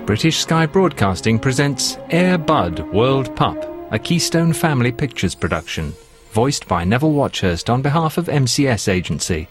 British Sky Broadcasting presents Air Bud World Pup, a Keystone Family Pictures production, voiced by Neville Watchurst on behalf of MCS Agency.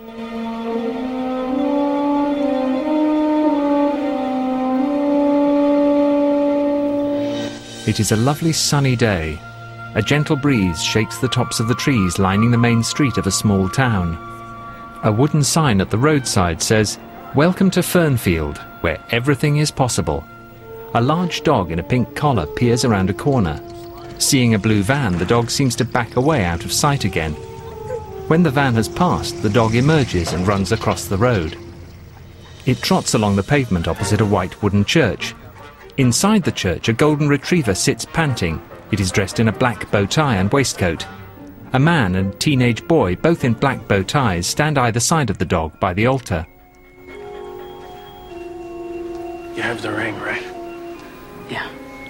It is a lovely sunny day. A gentle breeze shakes the tops of the trees lining the main street of a small town. A wooden sign at the roadside says, "Welcome to Fernfield, where everything is possible." A large dog in a pink collar peers around a corner. Seeing a blue van, the dog seems to back away out of sight again. When the van has passed, the dog emerges and runs across the road. It trots along the pavement opposite a white wooden church. Inside the church, a golden retriever sits panting. It is dressed in a black bow tie and waistcoat. A man and a teenage boy, both in black bow ties, stand either side of the dog by the altar. You have the ring, right? Yeah.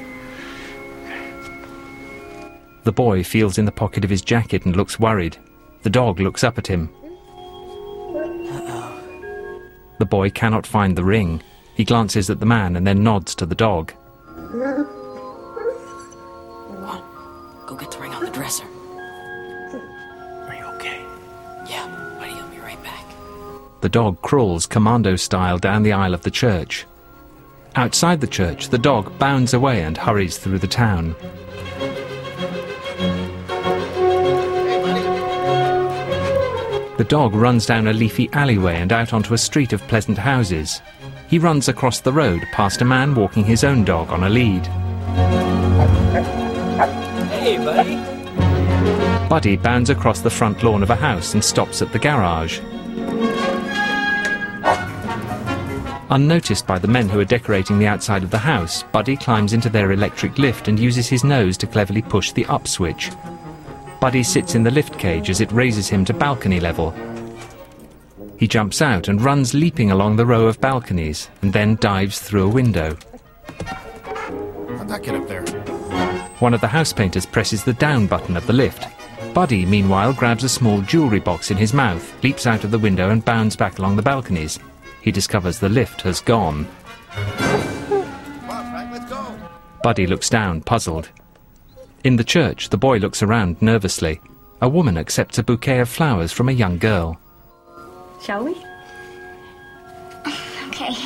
The boy feels in the pocket of his jacket and looks worried. The dog looks up at him. Uh-oh. The boy cannot find the ring. He glances at the man and then nods to the dog. Juan, go get the ring on the dresser. Are you okay? Yeah, buddy, I'll be right back. The dog crawls commando style down the aisle of the church. Outside the church, the dog bounds away and hurries through the town. The dog runs down a leafy alleyway and out onto a street of pleasant houses. He runs across the road past a man walking his own dog on a lead. Hey, buddy. Buddy bounds across the front lawn of a house and stops at the garage. Unnoticed by the men who are decorating the outside of the house, Buddy climbs into their electric lift and uses his nose to cleverly push the up switch. Buddy sits in the lift cage as it raises him to balcony level. He jumps out and runs leaping along the row of balconies and then dives through a window. How'd that get up there? One of the house painters presses the down button of the lift. Buddy, meanwhile, grabs a small jewellery box in his mouth, leaps out of the window and bounds back along the balconies. He discovers the lift has gone. Come on, Frank, let's go. Buddy looks down, puzzled. In the church, the boy looks around nervously. A woman accepts a bouquet of flowers from a young girl. Shall we? Okay.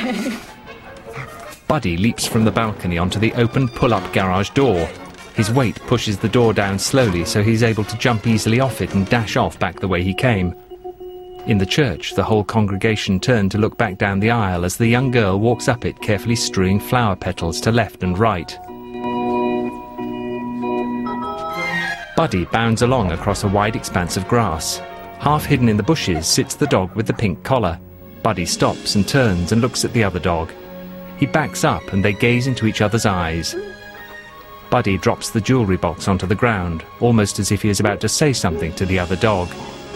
Buddy leaps from the balcony onto the open pull-up garage door. His weight pushes the door down slowly so he's able to jump easily off it and dash off back the way he came. In the church, the whole congregation turn to look back down the aisle as the young girl walks up it, carefully strewing flower petals to left and right. Buddy bounds along across a wide expanse of grass. Half hidden in the bushes sits the dog with the pink collar. Buddy stops and turns and looks at the other dog. He backs up and they gaze into each other's eyes. Buddy drops the jewellery box onto the ground, almost as if he is about to say something to the other dog.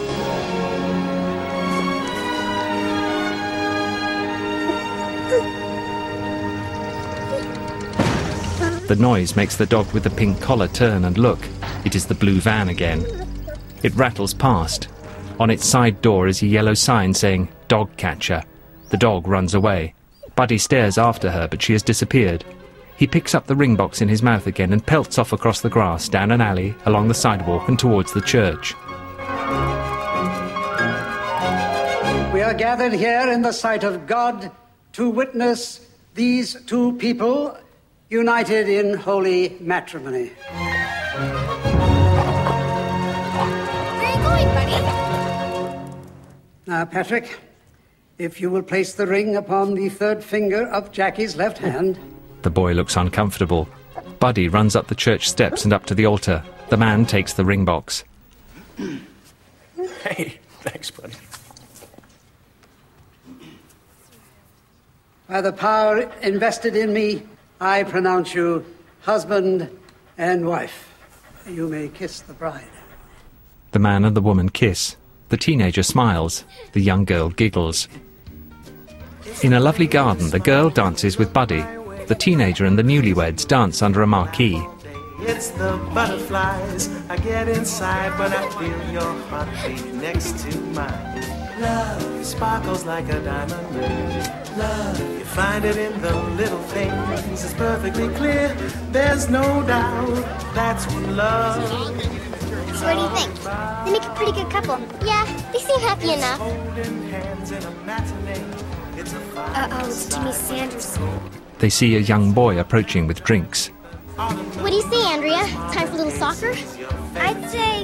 The noise makes the dog with the pink collar turn and look. It is the blue van again. It rattles past. On its side door is a yellow sign saying, "Dog Catcher." The dog runs away. Buddy stares after her, but she has disappeared. He picks up the ring box in his mouth again and pelts off across the grass, down an alley, along the sidewalk and towards the church. We are gathered here in the sight of God to witness these two people united in holy matrimony. Where are you going, buddy? Now, Patrick, if you will place the ring upon the third finger of Jackie's left hand. The boy looks uncomfortable. Buddy runs up the church steps and up to the altar. The man takes the ring box. Hey, thanks, buddy. By the power invested in me, I pronounce you husband and wife. You may kiss the bride. The man and the woman kiss. The teenager smiles. The young girl giggles. In a lovely garden, the girl dances with Buddy. The teenager and the newlyweds dance under a marquee. It's the butterflies I get inside when I feel your heartbeat next to mine. Love sparkles like a diamond ring. Love find it in the little things. It's perfectly clear, there's no doubt. That's what love. So what do you think? They make a pretty good couple. Yeah, they seem happy enough. Holding hands in a matinee. It's a Uh-oh, it's Jimmy Sanderson. They see a young boy approaching with drinks. What do you say, Andrea? Time for a little soccer? I'd say...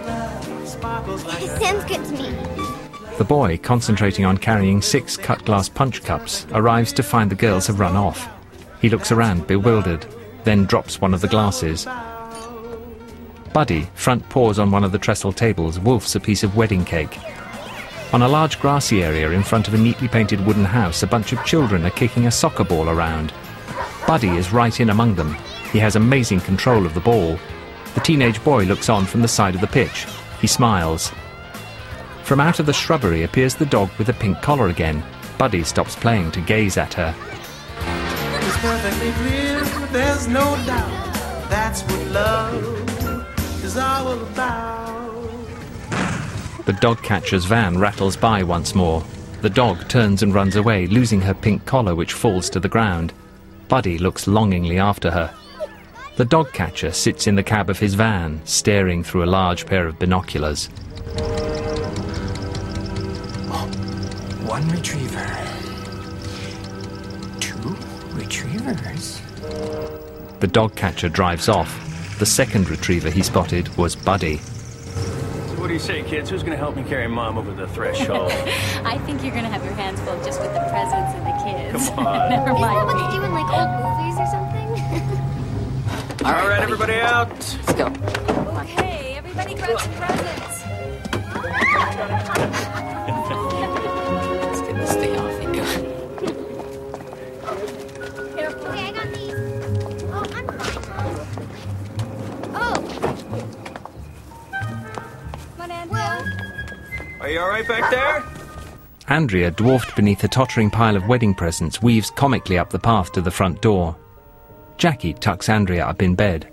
It sounds good to me. The boy, concentrating on carrying 6 cut-glass punch cups, arrives to find the girls have run off. He looks around, bewildered, then drops one of the glasses. Buddy, front paws on one of the trestle tables, wolfs a piece of wedding cake. On a large grassy area in front of a neatly painted wooden house, a bunch of children are kicking a soccer ball around. Buddy is right in among them. He has amazing control of the ball. The teenage boy looks on from the side of the pitch. He smiles. From out of the shrubbery appears the dog with a pink collar again. Buddy stops playing to gaze at her. It's perfectly clear, there's no doubt. That's what love is all about. The dog catcher's van rattles by once more. The dog turns and runs away, losing her pink collar, which falls to the ground. Buddy looks longingly after her. The dog catcher sits in the cab of his van, staring through a large pair of binoculars. One retriever. 2 retrievers. The dog catcher drives off. The second retriever he spotted was Buddy. What do you say, kids? Who's gonna help me carry Mom over the threshold? I think you're gonna have your hands full just with the presents and the kids. Come on. Never Isn't that mind what me. they do in, like, old movies or something? All All right, buddy. everybody out. Let's go. Okay, everybody grab some presents. Let's get this thing off you. Okay, I got these. Oh, I'm fine. Oh. Come on, Andrea. Are you all right back there? Andrea, dwarfed beneath a tottering pile of wedding presents, weaves comically up the path to the front door. Jackie tucks Andrea up in bed.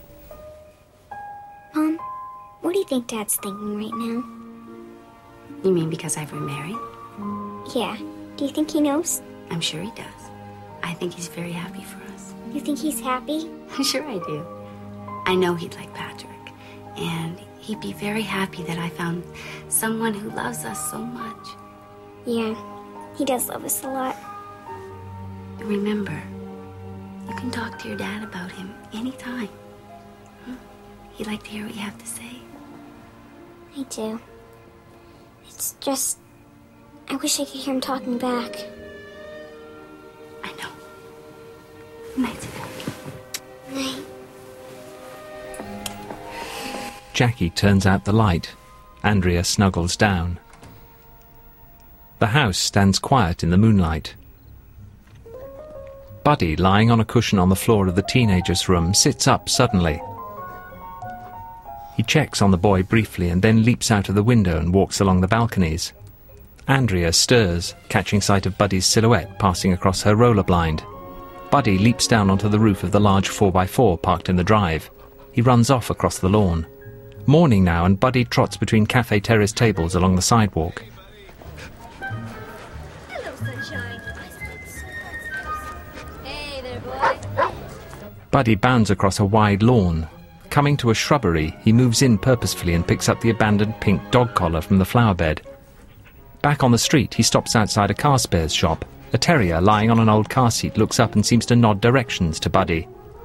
Mom, what do you think Dad's thinking right now? You mean because I've remarried? Yeah. Do you think he knows? I'm sure he does. I think he's very happy for us. You think he's happy? Sure I do. I know he'd like Patrick. And he'd be very happy that I found someone who loves us so much. Yeah, he does love us a lot. Remember, you can talk to your dad about him anytime. He'd like to hear what you have to say. I do. It's just... I wish I could hear him talking back. I know. Night, Night. Jackie turns out the light. Andrea snuggles down. The house stands quiet in the moonlight. Buddy, lying on a cushion on the floor of the teenager's room, sits up suddenly. He checks on the boy briefly and then leaps out of the window and walks along the balconies. Andrea stirs, catching sight of Buddy's silhouette passing across her roller blind. Buddy leaps down onto the roof of the large 4x4 parked in the drive. He runs off across the lawn. Morning now, and Buddy trots between cafe terrace tables along the sidewalk. Hello, sunshine. Hey there, boy. Buddy bounds across a wide lawn. Coming to a shrubbery, he moves in purposefully and picks up the abandoned pink dog collar from the flower bed. Back on the street, he stops outside a car spares shop. A terrier lying on an old car seat looks up and seems to nod directions to Buddy.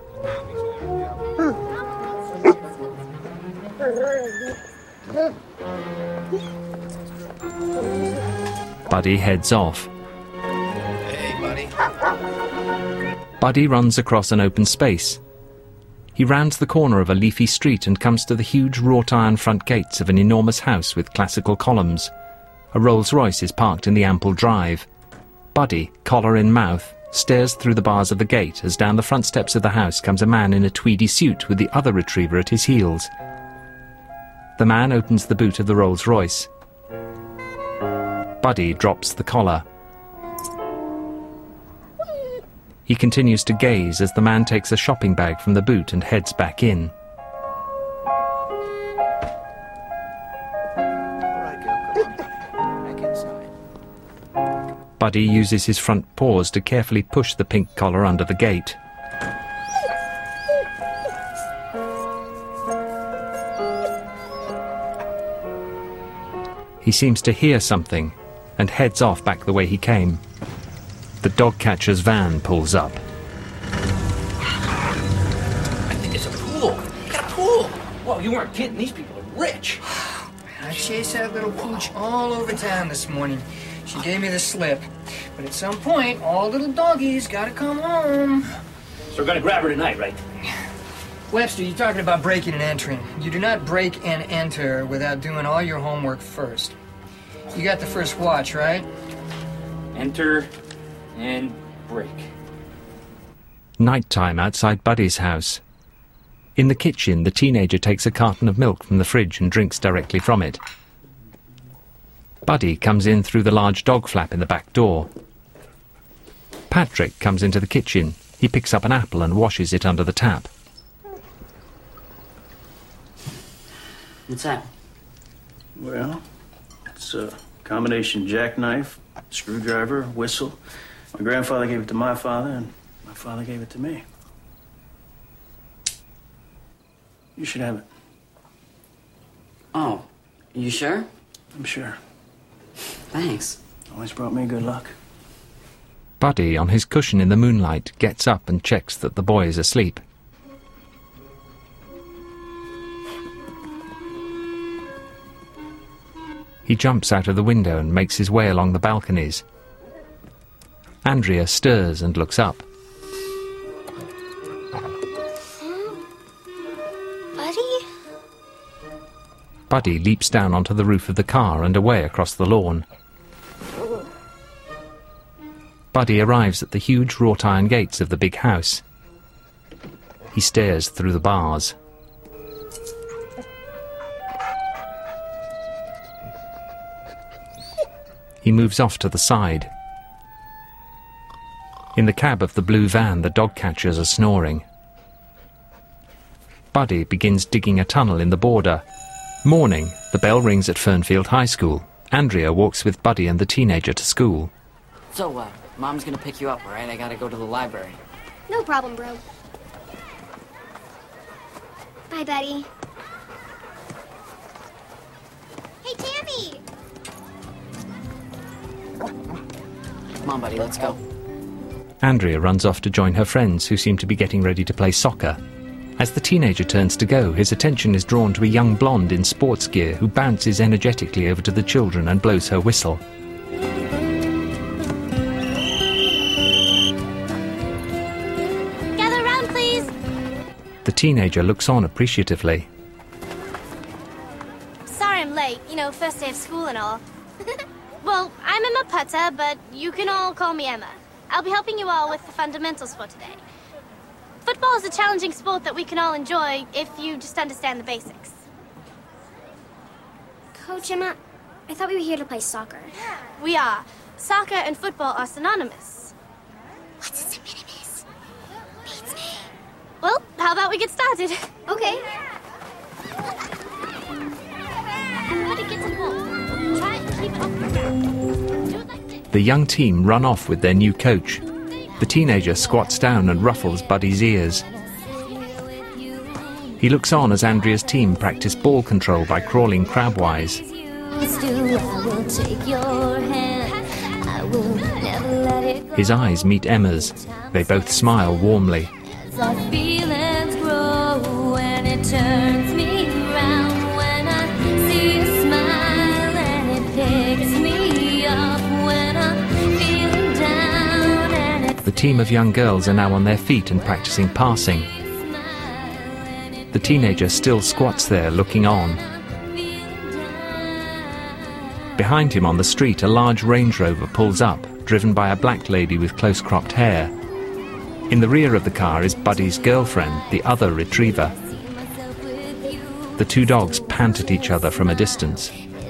Buddy heads off. Hey, buddy. Buddy runs across an open space. He rounds the corner of a leafy street and comes to the huge wrought-iron front gates of an enormous house with classical columns. A Rolls-Royce is parked in the ample drive. Buddy, collar in mouth, stares through the bars of the gate as down the front steps of the house comes a man in a tweedy suit with the other retriever at his heels. The man opens the boot of the Rolls-Royce. Buddy drops the collar. He continues to gaze as the man takes a shopping bag from the boot and heads back in. All right, girl, come on. Back inside. Buddy Buddy uses his front paws to carefully push the pink collar under the gate. He seems to hear something and heads off back the way he came. The dog catcher's van pulls up. I think it's a pool. You got a pool. Whoa, you weren't kidding. These people are rich. I chased that little pooch all over town this morning. She gave me the slip. But at some point, all little doggies gotta come home. So we're gonna grab her tonight, right? Webster, you're talking about breaking and entering. You do not break and enter without doing all your homework first. You got the first watch, right? Enter and break. Nighttime outside Buddy's house. In the kitchen, the teenager takes a carton of milk from the fridge and drinks directly from it. Buddy comes in through the large dog flap in the back door. Patrick comes into the kitchen. He picks up an apple and washes it under the tap. What's that? Well, it's a combination jackknife, screwdriver, whistle. My grandfather gave it to my father, and my father gave it to me. You should have it. Oh, you sure? I'm sure. Thanks. Always brought me good luck. Buddy, on his cushion in the moonlight, gets up and checks that the boy is asleep. He jumps out of the window and makes his way along the balconies. Andrea stirs and looks up. Buddy? Buddy leaps down onto the roof of the car and away across the lawn. Buddy arrives at the huge wrought iron gates of the big house. He stares through the bars. He moves off to the side. In the cab of the blue van, the dog catchers are snoring. Buddy begins digging a tunnel in the border. Morning, the bell rings at Fernfield High School. Andrea walks with Buddy and the teenager to school. So, Mom's gonna pick you up, all right? I gotta go to the library. No problem, bro. Bye, Buddy. Hey, Tammy! Come on, buddy, let's go. Andrea runs off to join her friends, who seem to be getting ready to play soccer. As the teenager turns to go, his attention is drawn to a young blonde in sports gear who bounces energetically over to the children and blows her whistle. Gather around, please! The teenager looks on appreciatively. Sorry I'm late, you know, first day of school and all. Well, I'm Emma Putter, but you can all call me Emma. I'll be helping you all with the fundamentals for today. Football is a challenging sport that we can all enjoy if you just understand the basics. Coach Emma, I thought we were here to play soccer. We are. Soccer and football are synonymous. What's synonymous? Beats me. Well, how about we get started? Okay. Everybody get to the ball. Try and keep it up. Do it like this. The young team run off with their new coach. The teenager squats down and ruffles Buddy's ears. He looks on as Andrea's team practice ball control by crawling crabwise. His eyes meet Emma's. They both smile warmly. The team of young girls are now on their feet and practicing passing. The teenager still squats there looking on. Behind him on the street, a large Range Rover pulls up, driven by a black lady with close-cropped hair. In the rear of the car is Buddy's girlfriend, the other retriever. The two dogs pant at each other from a distance.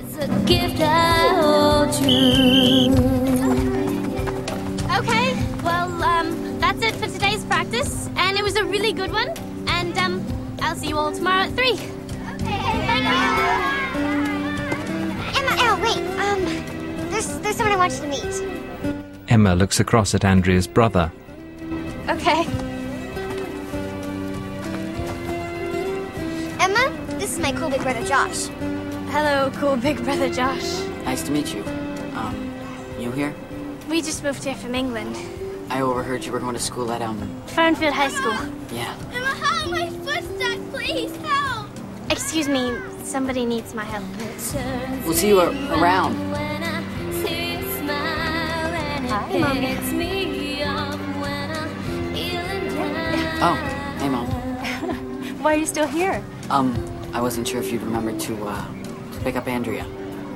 Okay, well, that's it for today's practice, and it was a really good one, and, I'll see you all tomorrow at 3. Okay, thank you. Emma, wait, there's someone I want you to meet. Emma looks across at Andrea's brother. Okay. Emma, this is my cool big brother Josh. Hello, cool big brother Josh. Nice to meet you. New here? We just moved here from England. I overheard you were going to school at, Fernfield High School. Yeah. Emma, help! My foot's stuck! Please, help! Excuse me, somebody needs my help. We'll see you around. Hi, Mommy. Oh, hey, Mom. Why are you still here? I wasn't sure if you'd remembered to pick up Andrea.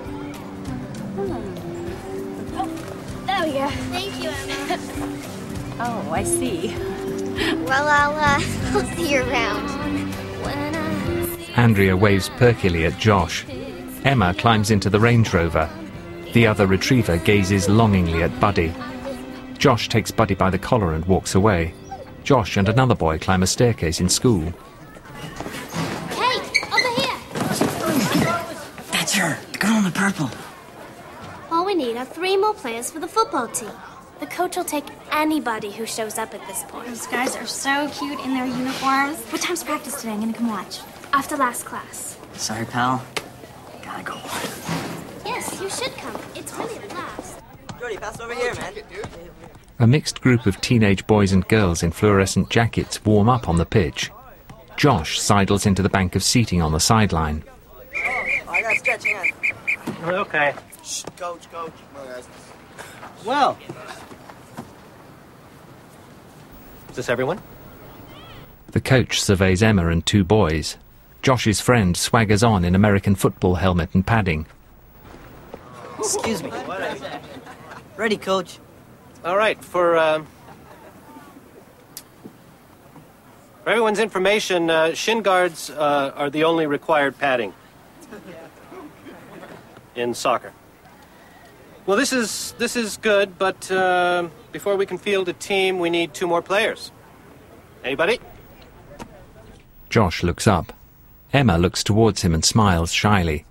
There we go. Thank you, Emma. Oh, I see. Well, I'll see you around. Andrea waves perkily at Josh. Emma climbs into the Range Rover. The other retriever gazes longingly at Buddy. Josh takes Buddy by the collar and walks away. Josh and another boy climb a staircase in school. Hey, over here! That's her. The girl in the purple. All we need are 3 more players for the football team. The coach will take anybody who shows up at this point. Those guys are so cute in their uniforms. What time's practice today? I'm gonna come watch. After last class. Sorry, pal. Gotta go. Yes, you should come. It's really a blast. Jordy, pass over here, man. A mixed group of teenage boys and girls in fluorescent jackets warm up on the pitch. Josh sidles into the bank of seating on the sideline. I got stretching out. Okay. Shh, coach. Come on, guys. Well. Is this everyone? The coach surveys Emma and 2 boys. Josh's friend swaggers on in American football helmet and padding. Excuse me. Ready, coach. All right, for everyone's information, shin guards are the only required padding in soccer. Well, this is good, but before we can field a team, we need 2 more players. Anybody? Josh looks up. Emma looks towards him and smiles shyly.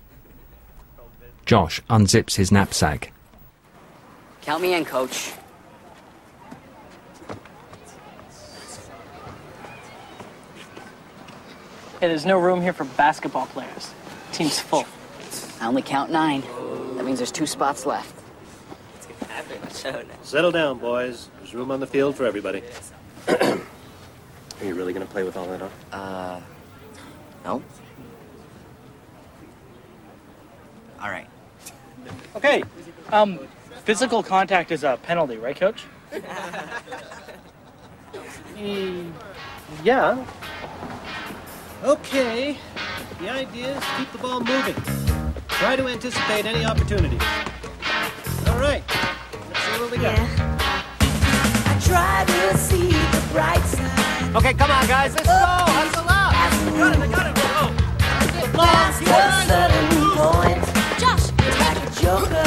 Josh unzips his knapsack. Count me in, coach. Hey, there's no room here for basketball players. Team's full. I only count 9. That means there's 2 spots left. Settle down, boys. There's room on the field for everybody. Are you really going to play with all that on? No. All right. Okay. Physical contact is a penalty, right, Coach? Yeah. Okay. The idea is to keep the ball moving. Try to anticipate any opportunities. All right. Let's see what we got. I try to see the bright side. Okay, come on, guys. Let's go. Hustle up. I got it. Go. Past a certain point. Josh, Like a joker.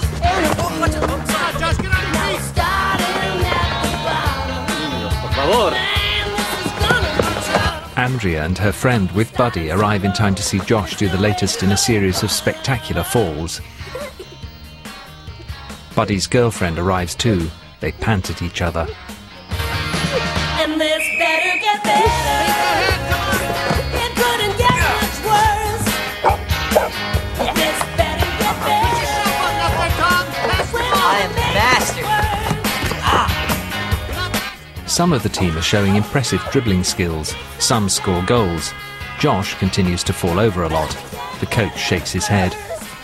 Josh, get on your feet. Starting at the bottom. Por favor. Andrea and her friend with Buddy arrive in time to see Josh do the latest in a series of spectacular falls. Buddy's girlfriend arrives too. They pant at each other. And this better get better. It couldn't get much worse. This better get better. I am the master. Some of the team are showing impressive dribbling skills. Some score goals. Josh continues to fall over a lot. The coach shakes his head.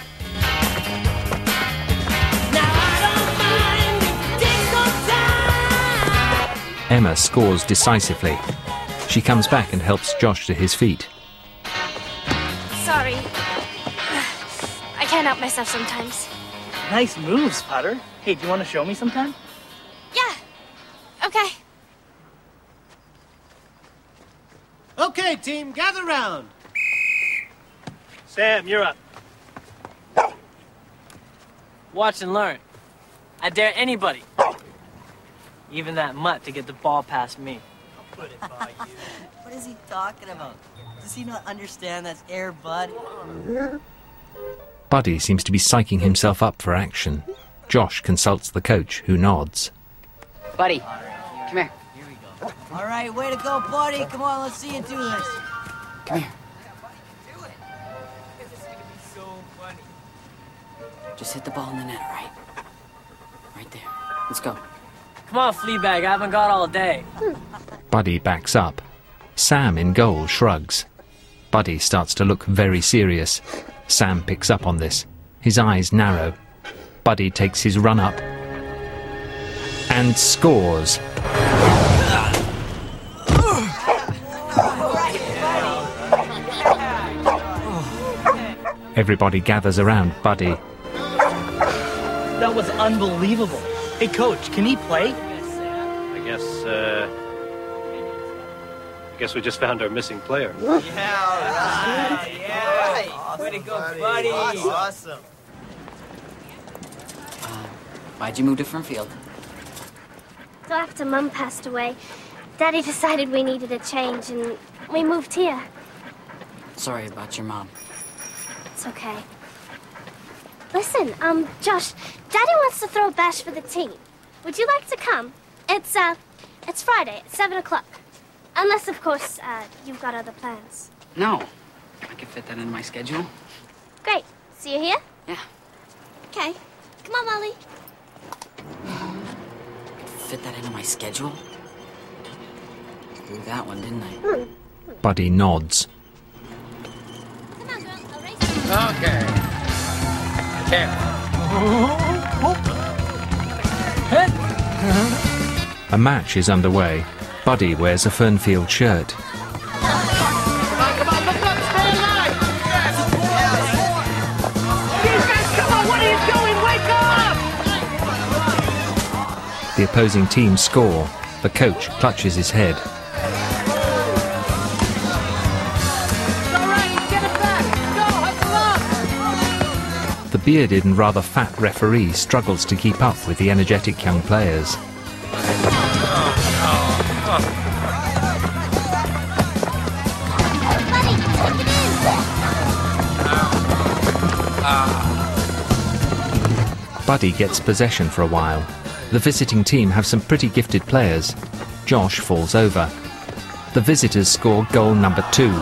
Emma scores decisively. She comes back and helps Josh to his feet. sorry. I can't help myself sometimes. Nice moves, Potter. Hey, do you want to show me sometime? Yeah. Okay. Okay, team, gather round. Sam, you're up. Watch and learn. I dare anybody, even that mutt, to get the ball past me. What is he talking about? Does he not understand that's Air Bud? Buddy seems to be psyching himself up for action. Josh consults the coach, who nods. Buddy, come here. All right, way to go, buddy. Come on, let's see you do this. Come here. Just hit the ball in the net, right? Right there. Let's go. Come on, Fleabag, I haven't got all day. Buddy backs up. Sam in goal shrugs. Buddy starts to look very serious. Sam picks up on this. His eyes narrow. Buddy takes his run up and scores. Everybody gathers around Buddy. That was unbelievable. Hey, Coach, can he play? I guess we just found our missing player. Yeah, all right. Yeah, right. Way to go, buddy. Awesome. Why'd you move to Fernfield? So after Mum passed away, Daddy decided we needed a change, and we moved here. Sorry about your mom. It's okay. Listen, Josh, Daddy wants to throw a bash for the team. Would you like to come? It's Friday at 7 o'clock. Unless, of course, you've got other plans. No. I can fit that into my schedule. Great. See you here? Yeah. Okay. Come on, Molly. Fit that into my schedule? Blew that one, didn't I? Buddy nods. Come on, girl. I'll race you. Okay. A match is underway. Buddy wears a Fernfield shirt. The opposing team score. The coach clutches his head. The bearded and rather fat referee struggles to keep up with the energetic young players. Buddy gets possession for a while. The visiting team have some pretty gifted players. Josh falls over. The visitors score goal number 2.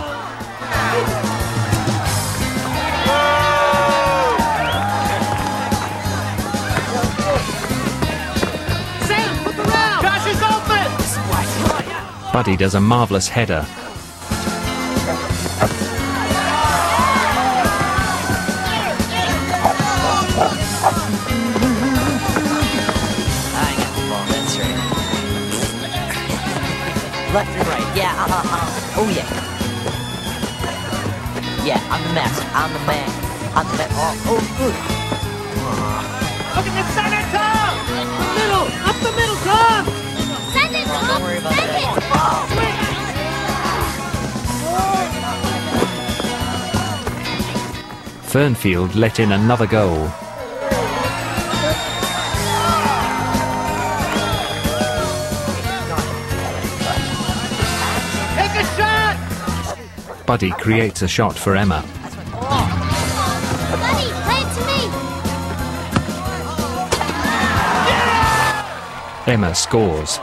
Sam, look around! Josh is open! Buddy does a marvellous header. Left and right. Yeah, Oh, yeah. Yeah, I'm the master. I'm the man. I'm the man. Oh, good. Look at the center, Tom! The middle! Up the middle, Tom! Send it, Tom! Don't worry about Send that. Fernfield let in another goal. Take a shot! Buddy creates a shot for Emma. Buddy, play it to me! Emma scores.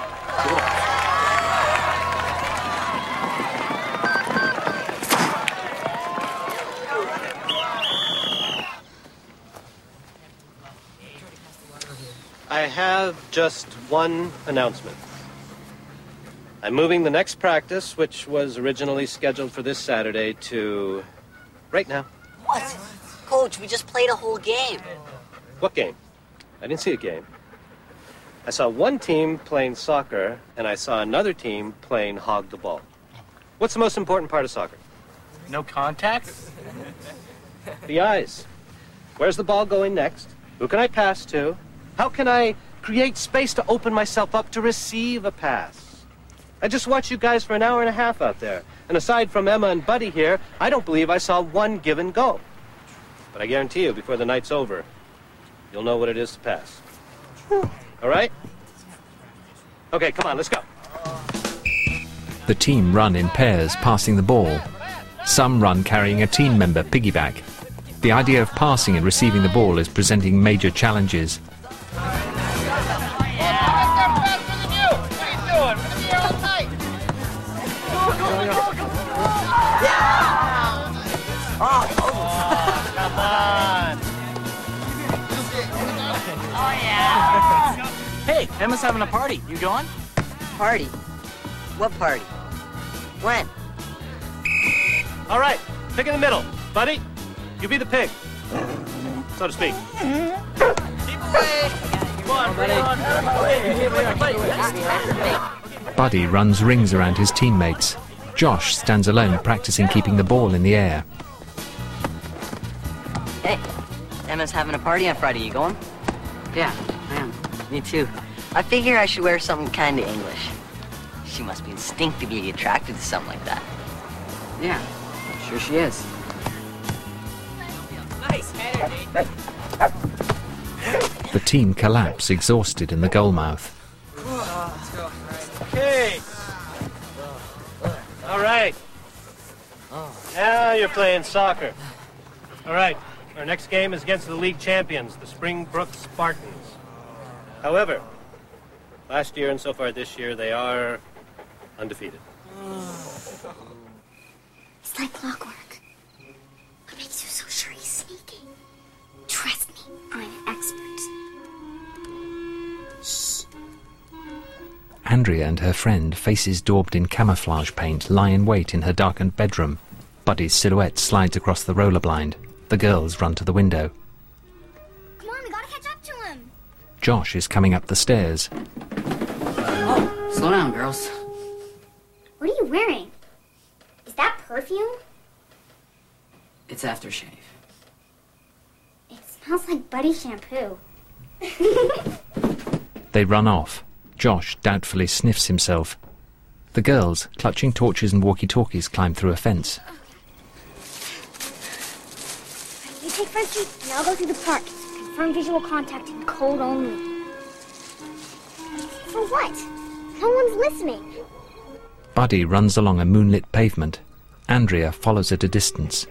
I have just one announcement. I'm moving the next practice, which was originally scheduled for this Saturday, to right now. What? Coach, we just played a whole game. What game? I didn't see a game. I saw one team playing soccer, and I saw another team playing hog the ball. What's the most important part of soccer? No contact? The eyes. Where's the ball going next? Who can I pass to? How can I create space to open myself up to receive a pass? I just watched you guys for an hour and a half out there. And aside from Emma and Buddy here, I don't believe I saw one given goal. But I guarantee you, before the night's over, you'll know what it is to pass. All right? Okay, come on, let's go. The team run in pairs, passing the ball. Some run carrying a team member piggyback. The idea of passing and receiving the ball is presenting major challenges. Emma's having a party. You going? Party? What party? When? All right, pick in the middle. Buddy, you be the pig, so to speak. Keep away. Come on, buddy. Buddy runs rings around his teammates. Josh stands alone, practicing keeping the ball in the air. Hey, Emma's having a party on Friday. You going? Yeah, I am. Me too. I figure I should wear something kind of English. She must be instinctively attracted to something like that. Yeah, sure she is. Nice header, Nate. The team collapse, exhausted in the goal mouth. Let's go. Okay. All right. Now you're playing soccer. All right. Our next game is against the league champions, the Springbrook Spartans. However, last year and so far this year, they are undefeated. It's like clockwork. What makes you so sure he's sneaking? Trust me, I'm an expert. Shh. Andrea and her friend, faces daubed in camouflage paint, lie in wait in her darkened bedroom. Buddy's silhouette slides across the roller blind. The girls run to the window. Come on, we gotta catch up to him. Josh is coming up the stairs. Oh, slow down, girls. What are you wearing? Is that perfume? It's aftershave. It smells like Buddy shampoo. They run off. Josh doubtfully sniffs himself. The girls, clutching torches and walkie-talkies, climb through a fence. You take Front Street and I'll go through the park. Confirm visual contact and code only. For what? No one's listening. Buddy runs along a moonlit pavement. Andrea follows at a distance.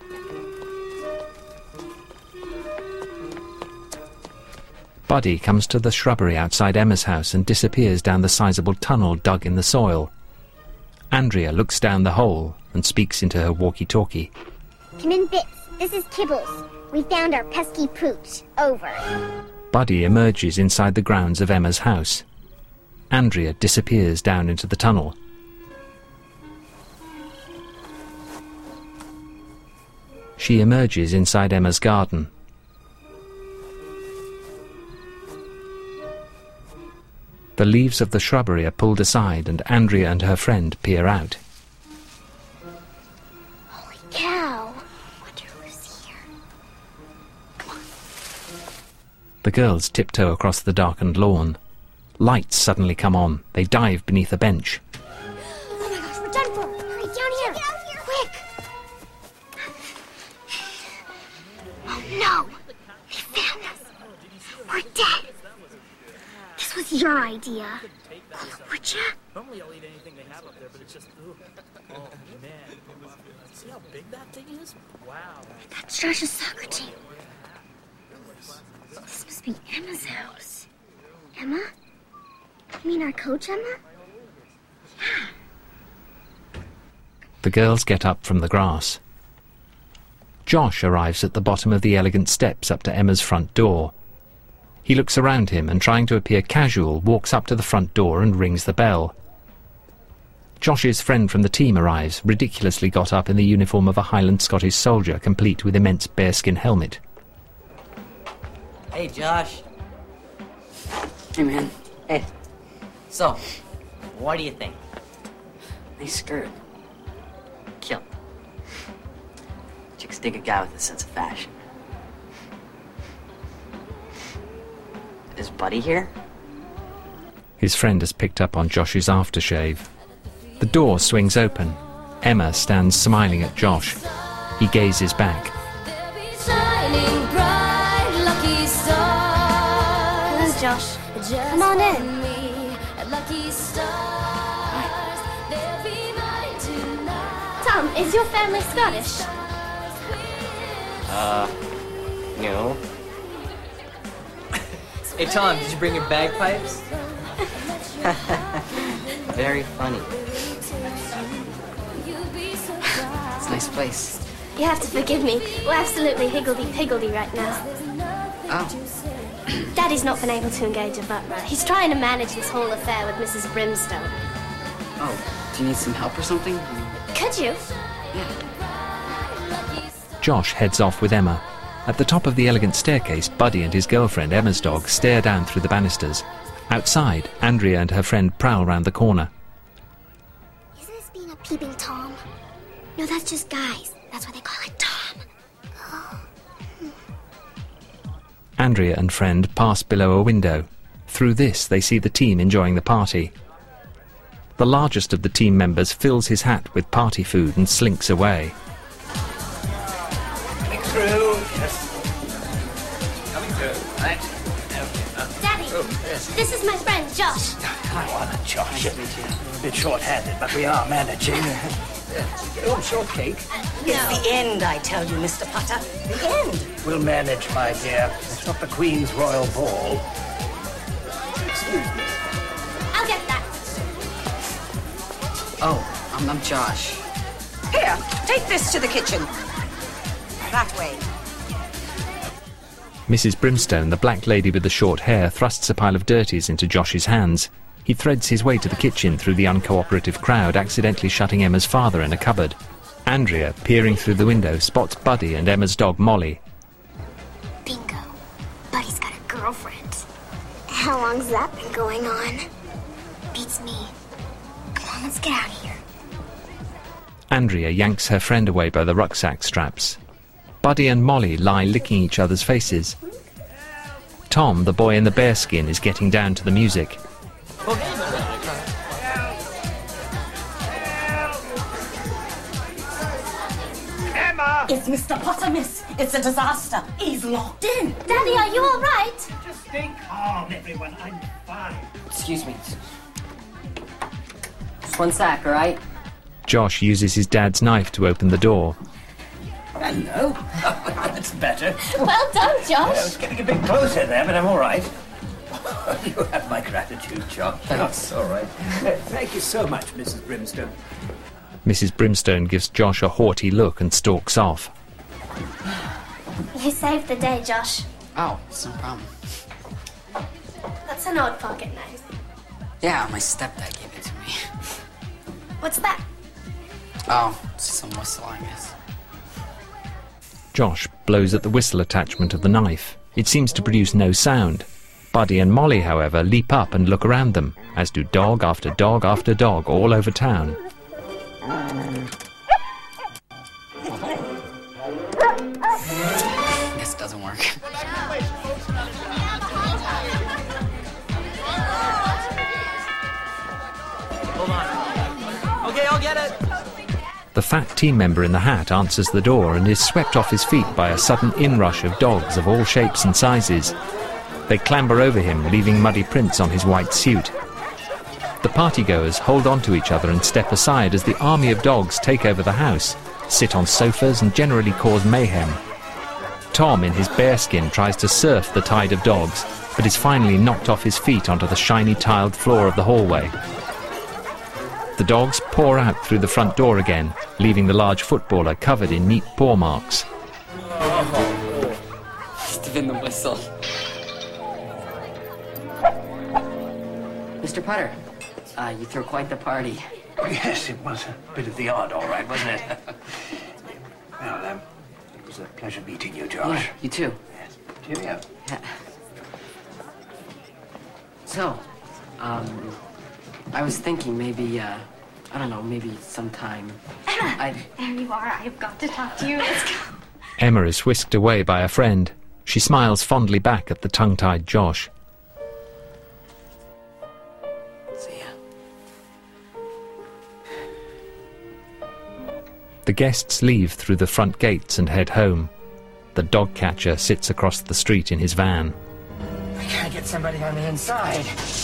Buddy comes to the shrubbery outside Emma's house and disappears down the sizable tunnel dug in the soil. Andrea looks down the hole and speaks into her walkie-talkie. Come in, Bits. This is Kibbles. We found our pesky pooch. Over. Buddy emerges inside the grounds of Emma's house. Andrea disappears down into the tunnel. She emerges inside Emma's garden. The leaves of the shrubbery are pulled aside and Andrea and her friend peer out. Holy cow. Wonder who's here. Come on. The girls tiptoe across the darkened lawn. Lights suddenly come on. They dive beneath a bench. Oh my gosh, we're done for. Hurry, down here. Get out here. Quick. Oh no. They found us. We're dead. This was your idea. Would ya? Normally I'll eat anything they have up there, but it's just, ugh. Oh, man. See how big that thing is? Wow. That's Josh's soccer team. This must be Emma's house. Emma? You mean our coach, Emma? Yeah. The girls get up from the grass. Josh arrives at the bottom of the elegant steps up to Emma's front door. He looks around him and, trying to appear casual, walks up to the front door and rings the bell. Josh's friend from the team arrives, ridiculously got up in the uniform of a Highland Scottish soldier, complete with immense bearskin helmet. Hey, Josh. Hey, man. Hey. So, what do you think? Nice skirt. Kill. Chicks dig a guy with a sense of fashion. Is Buddy here? His friend has picked up on Josh's aftershave. The door swings open. Emma stands smiling at Josh. He gazes back. Hello, Josh. Come on in. Tom, is your family Scottish? No. Hey, Tom, did you bring your bagpipes? Very funny. It's a nice place. You have to forgive me. We're absolutely higgledy-piggledy right now. Oh, Daddy's not been able to engage a butler. He's trying to manage this whole affair with Mrs. Brimstone. Oh, do you need some help or something? Could you? Josh heads off with Emma. At the top of the elegant staircase, Buddy and his girlfriend, Emma's dog, stare down through the banisters. Outside, Andrea and her friend prowl round the corner. Isn't this being a peeping Tom? No, that's just guys. That's why they call it Tom. Oh. Andrea and friend pass below a window. Through this, they see the team enjoying the party. The largest of the team members fills his hat with party food and slinks away. Coming through, yes. Coming through, right? Daddy, this is my friend, Josh. Hi, Josh. A bit short-handed, but we are managing. Oh, shortcake. It's the end, I tell you, Mr. Potter. The end. We'll manage, my dear. It's not the Queen's royal ball. Excuse me. I'll get that. Oh, I'm Josh. Here, take this to the kitchen. That way. Mrs. Brimstone, the black lady with the short hair, thrusts a pile of dirties into Josh's hands. He threads his way to the kitchen through the uncooperative crowd, accidentally shutting Emma's father in a cupboard. Andrea, peering through the window, spots Buddy and Emma's dog, Molly. Bingo. Buddy's got a girlfriend. How long's that been going on? Beats me. Come on, let's get out of here. Andrea yanks her friend away by the rucksack straps. Buddy and Molly lie licking each other's faces. Tom, the boy in the bearskin, is getting down to the music. Emma! It's Mr. Potter, miss. It's a disaster. He's locked in. Daddy, are you all right? Just stay calm, everyone. I'm fine. Excuse me. Just one sec, all right? Josh uses his dad's knife to open the door. Hello. That's better. Well done, Josh. I was getting a bit closer there, but I'm all right. You have my gratitude, Josh. That's all right. Thank you so much, Mrs. Brimstone. Mrs. Brimstone gives Josh a haughty look and stalks off. You saved the day, Josh. Oh, it's no problem. That's an odd pocket knife. Yeah, my stepdad gave it to me. What's that? Oh, it's some whistle, I guess. Josh blows at the whistle attachment of the knife. It seems to produce no sound. Buddy and Molly, however, leap up and look around them, as do dog after dog after dog all over town. This doesn't work. Hold on. Okay, I'll get it. The fat team member in the hat answers the door and is swept off his feet by a sudden inrush of dogs of all shapes and sizes. They clamber over him, leaving muddy prints on his white suit. The partygoers hold on to each other and step aside as the army of dogs take over the house, sit on sofas and generally cause mayhem. Tom, in his bearskin, tries to surf the tide of dogs, but is finally knocked off his feet onto the shiny tiled floor of the hallway. The dogs pour out through the front door again, leaving the large footballer covered in neat paw marks. Must have been the whistle. Mr. Potter, you threw quite the party. Yes, it was a bit of the odd, all right, wasn't it? Well, it was a pleasure meeting you, Josh. Yeah, you too. Yes. Cheerio. Yeah. So, I was thinking maybe, I don't know, maybe sometime... Emma! There you are. I've got to talk to you. Let's go. Emma is whisked away by a friend. She smiles fondly back at the tongue-tied Josh. See ya. The guests leave through the front gates and head home. The dog catcher sits across the street in his van. I gotta get somebody on the inside.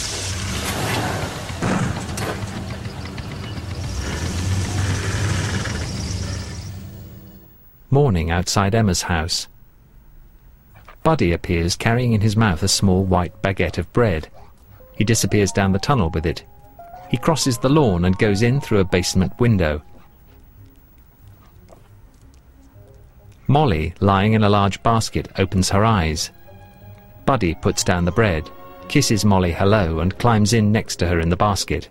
Morning outside Emma's house. Buddy appears carrying in his mouth a small white baguette of bread. He disappears down the tunnel with it. He crosses the lawn and goes in through a basement window. Molly, lying in a large basket, opens her eyes. Buddy puts down the bread, kisses Molly hello, and climbs in next to her in the basket.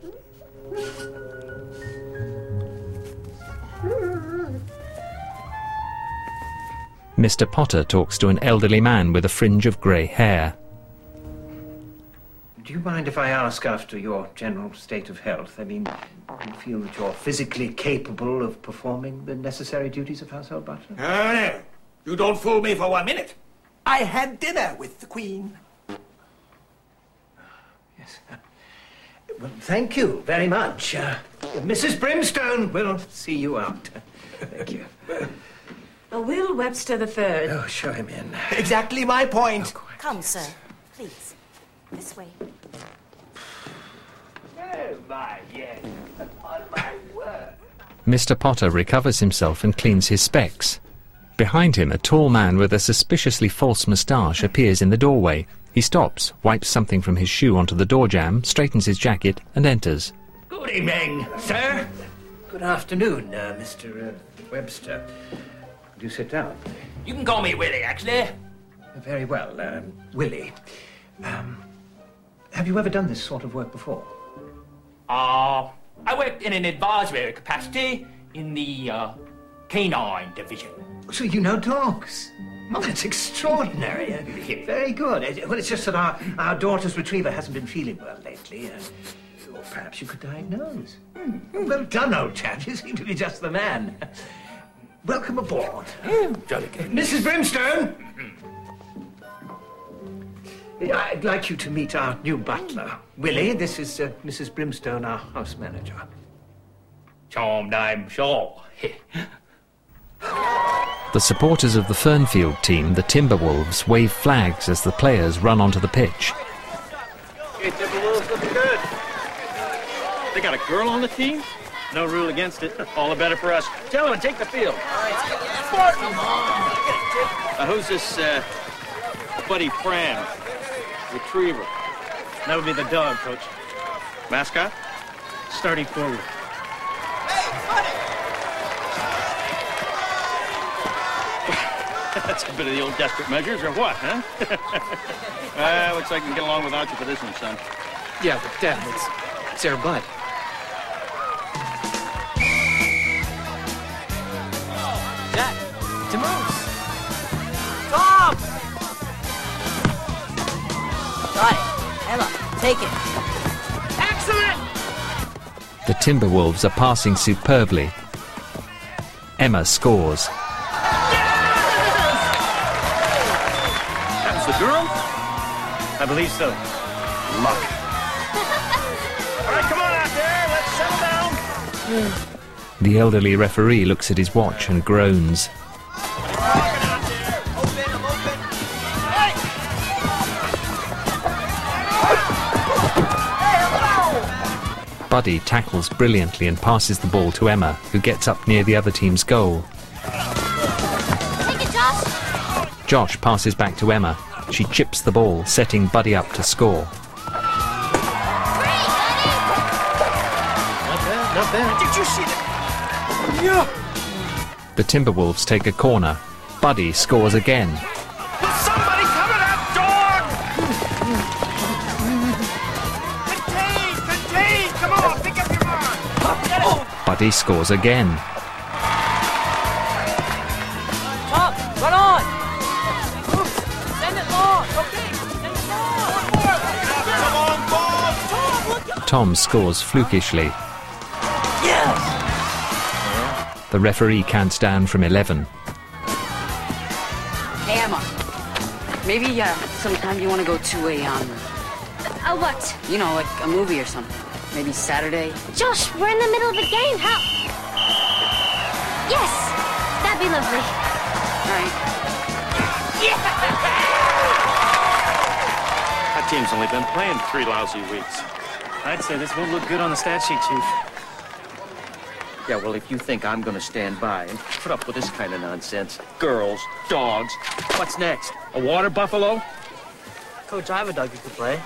Mr. Potter talks to an elderly man with a fringe of grey hair. Do you mind if I ask after your general state of health? I mean, do you feel that you're physically capable of performing the necessary duties of household butler? No. You don't fool me for 1 minute. I had dinner with the Queen. Yes. Well, thank you very much. Mrs. Brimstone will see you out. Thank you. Will Webster III. Oh, show him in. Exactly my point. Come, sir. Please. This way. Oh, my, yes. On my word. Mr. Potter recovers himself and cleans his specs. Behind him, a tall man with a suspiciously false moustache appears in the doorway. He stops, wipes something from his shoe onto the door jamb, straightens his jacket, and enters. Good evening, sir. Good afternoon, Mr. Webster. Do sit down. You can call me Willie, actually. Very well, Willie. Have you ever done this sort of work before? I worked in an advisory capacity in the canine division. So you know dogs? Oh, that's extraordinary. Very good. Well, it's just that our daughter's retriever hasn't been feeling well lately. Or perhaps you could diagnose. Well done, old chap. You seem to be just the man. Welcome aboard. Jolly good. Mrs. Brimstone! I'd like you to meet our new butler. Willie, this is Mrs. Brimstone, our house manager. Charmed, I'm sure. The supporters of the Fernfield team, the Timberwolves, wave flags as the players run onto the pitch. Okay, Timberwolves looking good. They got a girl on the team? No rule against it. All the better for us. Gentlemen, take the field. Who's this, Buddy Fran? Retriever. That would be the dog, Coach. Mascot? Starting forward. That's a bit of the old desperate measures, or what, huh? Looks like I can get along without you for this one, son. Yeah, but Dad, it's their Bud. Jack, Timos! Tom! Got it. Emma, take it. Excellent! The Timberwolves are passing superbly. Emma scores. That's the girl? I believe so. Luck. All right, come on out there. Let's settle down. The elderly referee looks at his watch and groans. Buddy tackles brilliantly and passes the ball to Emma, who gets up near the other team's goal. Take it, Josh. Josh passes back to Emma. She chips the ball, setting Buddy up to score. Not bad. Did you see that? Yeah. The Timberwolves take a corner. Buddy scores again. Will somebody cover that dog? Contain! Come on, pick up your mark. Get it. Buddy scores again. Tom, run on! Send it long! Okay, send it long! Come on, boss! Tom, look up! Tom scores flukishly. Yes! The referee counts down from 11. Hey, Emma. Maybe sometime you want to go to a What? you know, like a movie or something. Maybe Saturday. Josh, we're in the middle of a game. How? Yes, that'd be lovely. All right. That team's only been playing 3 lousy weeks. I'd say this won't look good on the stat sheet, Chief. Yeah, well, if you think I'm going to stand by and put up with this kind of nonsense, girls, dogs, what's next? A water buffalo? Coach, I have a dog you could play.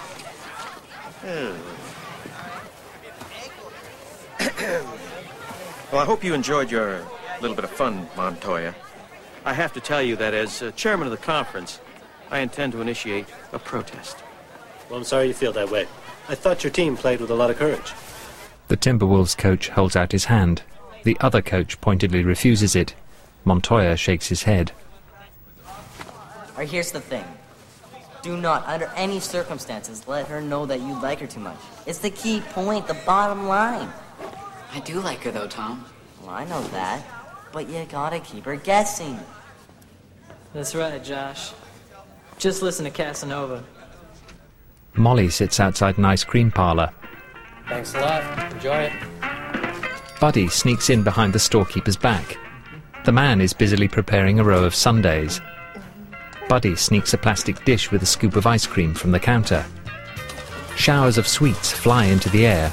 Well, I hope you enjoyed your little bit of fun, Montoya. I have to tell you that as chairman of the conference, I intend to initiate a protest. Well, I'm sorry you feel that way. I thought your team played with a lot of courage. The Timberwolves coach holds out his hand. The other coach pointedly refuses it. Montoya shakes his head. All right, here's the thing. Do not, under any circumstances, let her know that you like her too much. It's the key point, the bottom line. I do like her, though, Tom. Well, I know that, but you gotta keep her guessing. That's right, Josh. Just listen to Casanova. Molly sits outside an ice cream parlor. Thanks a lot. Enjoy it. Buddy sneaks in behind the storekeeper's back. The man is busily preparing a row of sundaes. Buddy sneaks a plastic dish with a scoop of ice cream from the counter. Showers of sweets fly into the air.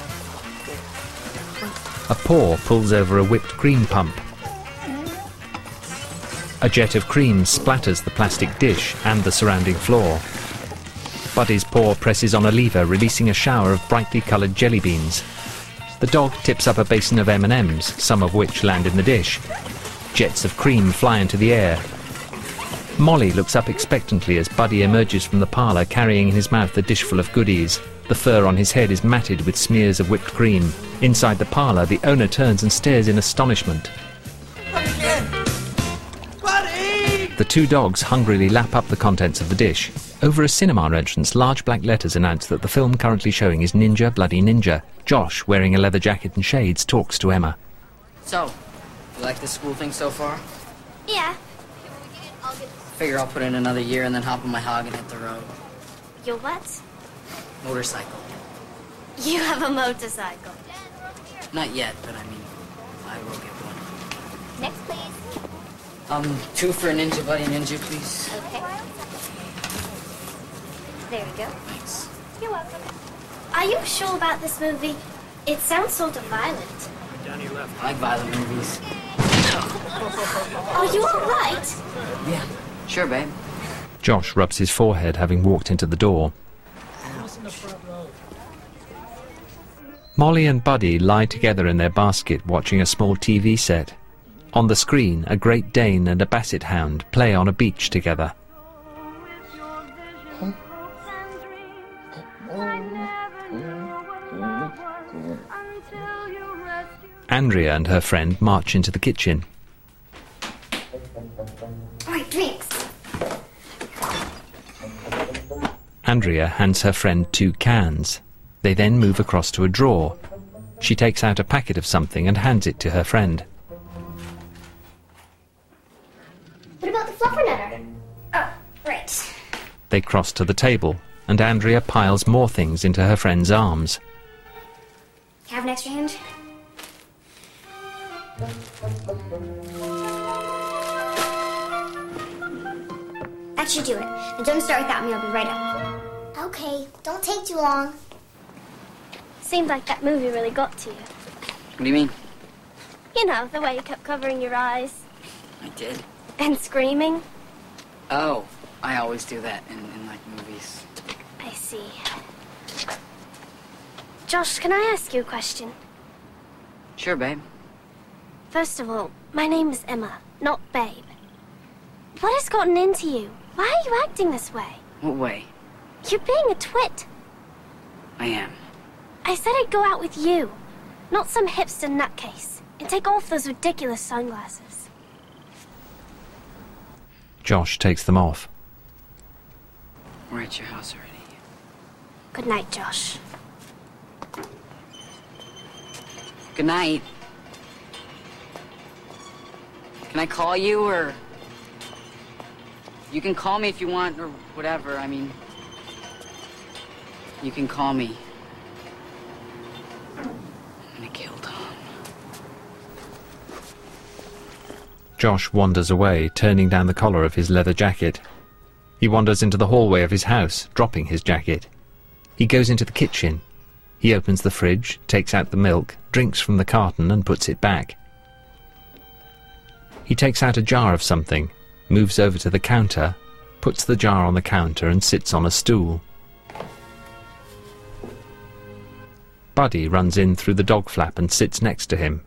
A paw pulls over a whipped cream pump. A jet of cream splatters the plastic dish and the surrounding floor. Buddy's paw presses on a lever, releasing a shower of brightly coloured jelly beans. The dog tips up a basin of M&Ms, some of which land in the dish. Jets of cream fly into the air. Molly looks up expectantly as Buddy emerges from the parlour carrying in his mouth a dish full of goodies. The fur on his head is matted with smears of whipped cream. Inside the parlour, the owner turns and stares in astonishment. Buddy! The two dogs hungrily lap up the contents of the dish. Over a cinema entrance, large black letters announce that the film currently showing is Ninja Bloody Ninja. Josh, wearing a leather jacket and shades, talks to Emma. So, you like the school thing so far? Yeah. Figure I'll put in another year and then hop on my hog and hit the road. Your what? Motorcycle. You have a motorcycle. Not yet, but I mean, I will get one. Next, please. 2 for a Ninja Bloody Ninja, please. Okay. There we go. Thanks. You're welcome. Are you sure about this movie? It sounds sort of violent. Down your left. I like violent movies. Are you all right? Yeah, sure, babe. Josh rubs his forehead, having walked into the door. Molly and Buddy lie together in their basket watching a small TV set. On the screen, a Great Dane and a Basset Hound play on a beach together. Andrea and her friend march into the kitchen. All right, drinks. Andrea hands her friend 2 cans. They then move across to a drawer. She takes out a packet of something and hands it to her friend. What about the fluffernutter? Oh, right. They cross to the table, and Andrea piles more things into her friend's arms. Can I have an extra hand? That should do it. Now don't start without me, I'll be right up. Okay, don't take too long. Seemed like that movie really got to you. What do you mean? You know, the way you kept covering your eyes. I did. And screaming. Oh, I always do that in like movies. I see. Josh, can I ask you a question? Sure, babe. First of all, my name is Emma, not Babe. What has gotten into you? Why are you acting this way? What way? You're being a twit. I am. I said I'd go out with you, not some hipster nutcase, and take off those ridiculous sunglasses. Josh takes them off. We're at your house already. Good night, Josh. Good night. Can I call you, or... You can call me if you want, or whatever, I mean... You can call me. I'm gonna kill Tom. Josh wanders away, turning down the collar of his leather jacket. He wanders into the hallway of his house, dropping his jacket. He goes into the kitchen. He opens the fridge, takes out the milk, drinks from the carton and puts it back. He takes out a jar of something, moves over to the counter, puts the jar on the counter and sits on a stool. Buddy runs in through the dog flap and sits next to him.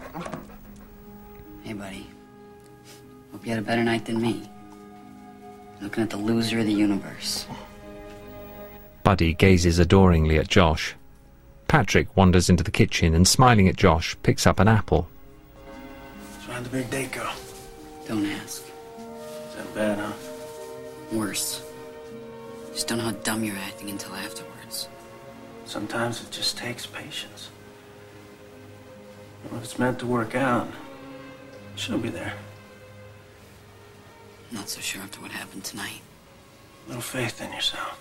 Hey, buddy. Hope you had a better night than me. Looking at the loser of the universe. Buddy gazes adoringly at Josh. Patrick wanders into the kitchen and, smiling at Josh, picks up an apple. So how'd the big date go? Don't ask. Is that bad, huh? Worse. Just don't know how dumb you're acting until afterwards. Sometimes it just takes patience. When it's meant to work out, she'll be there. Not so sure after what happened tonight. A little faith in yourself.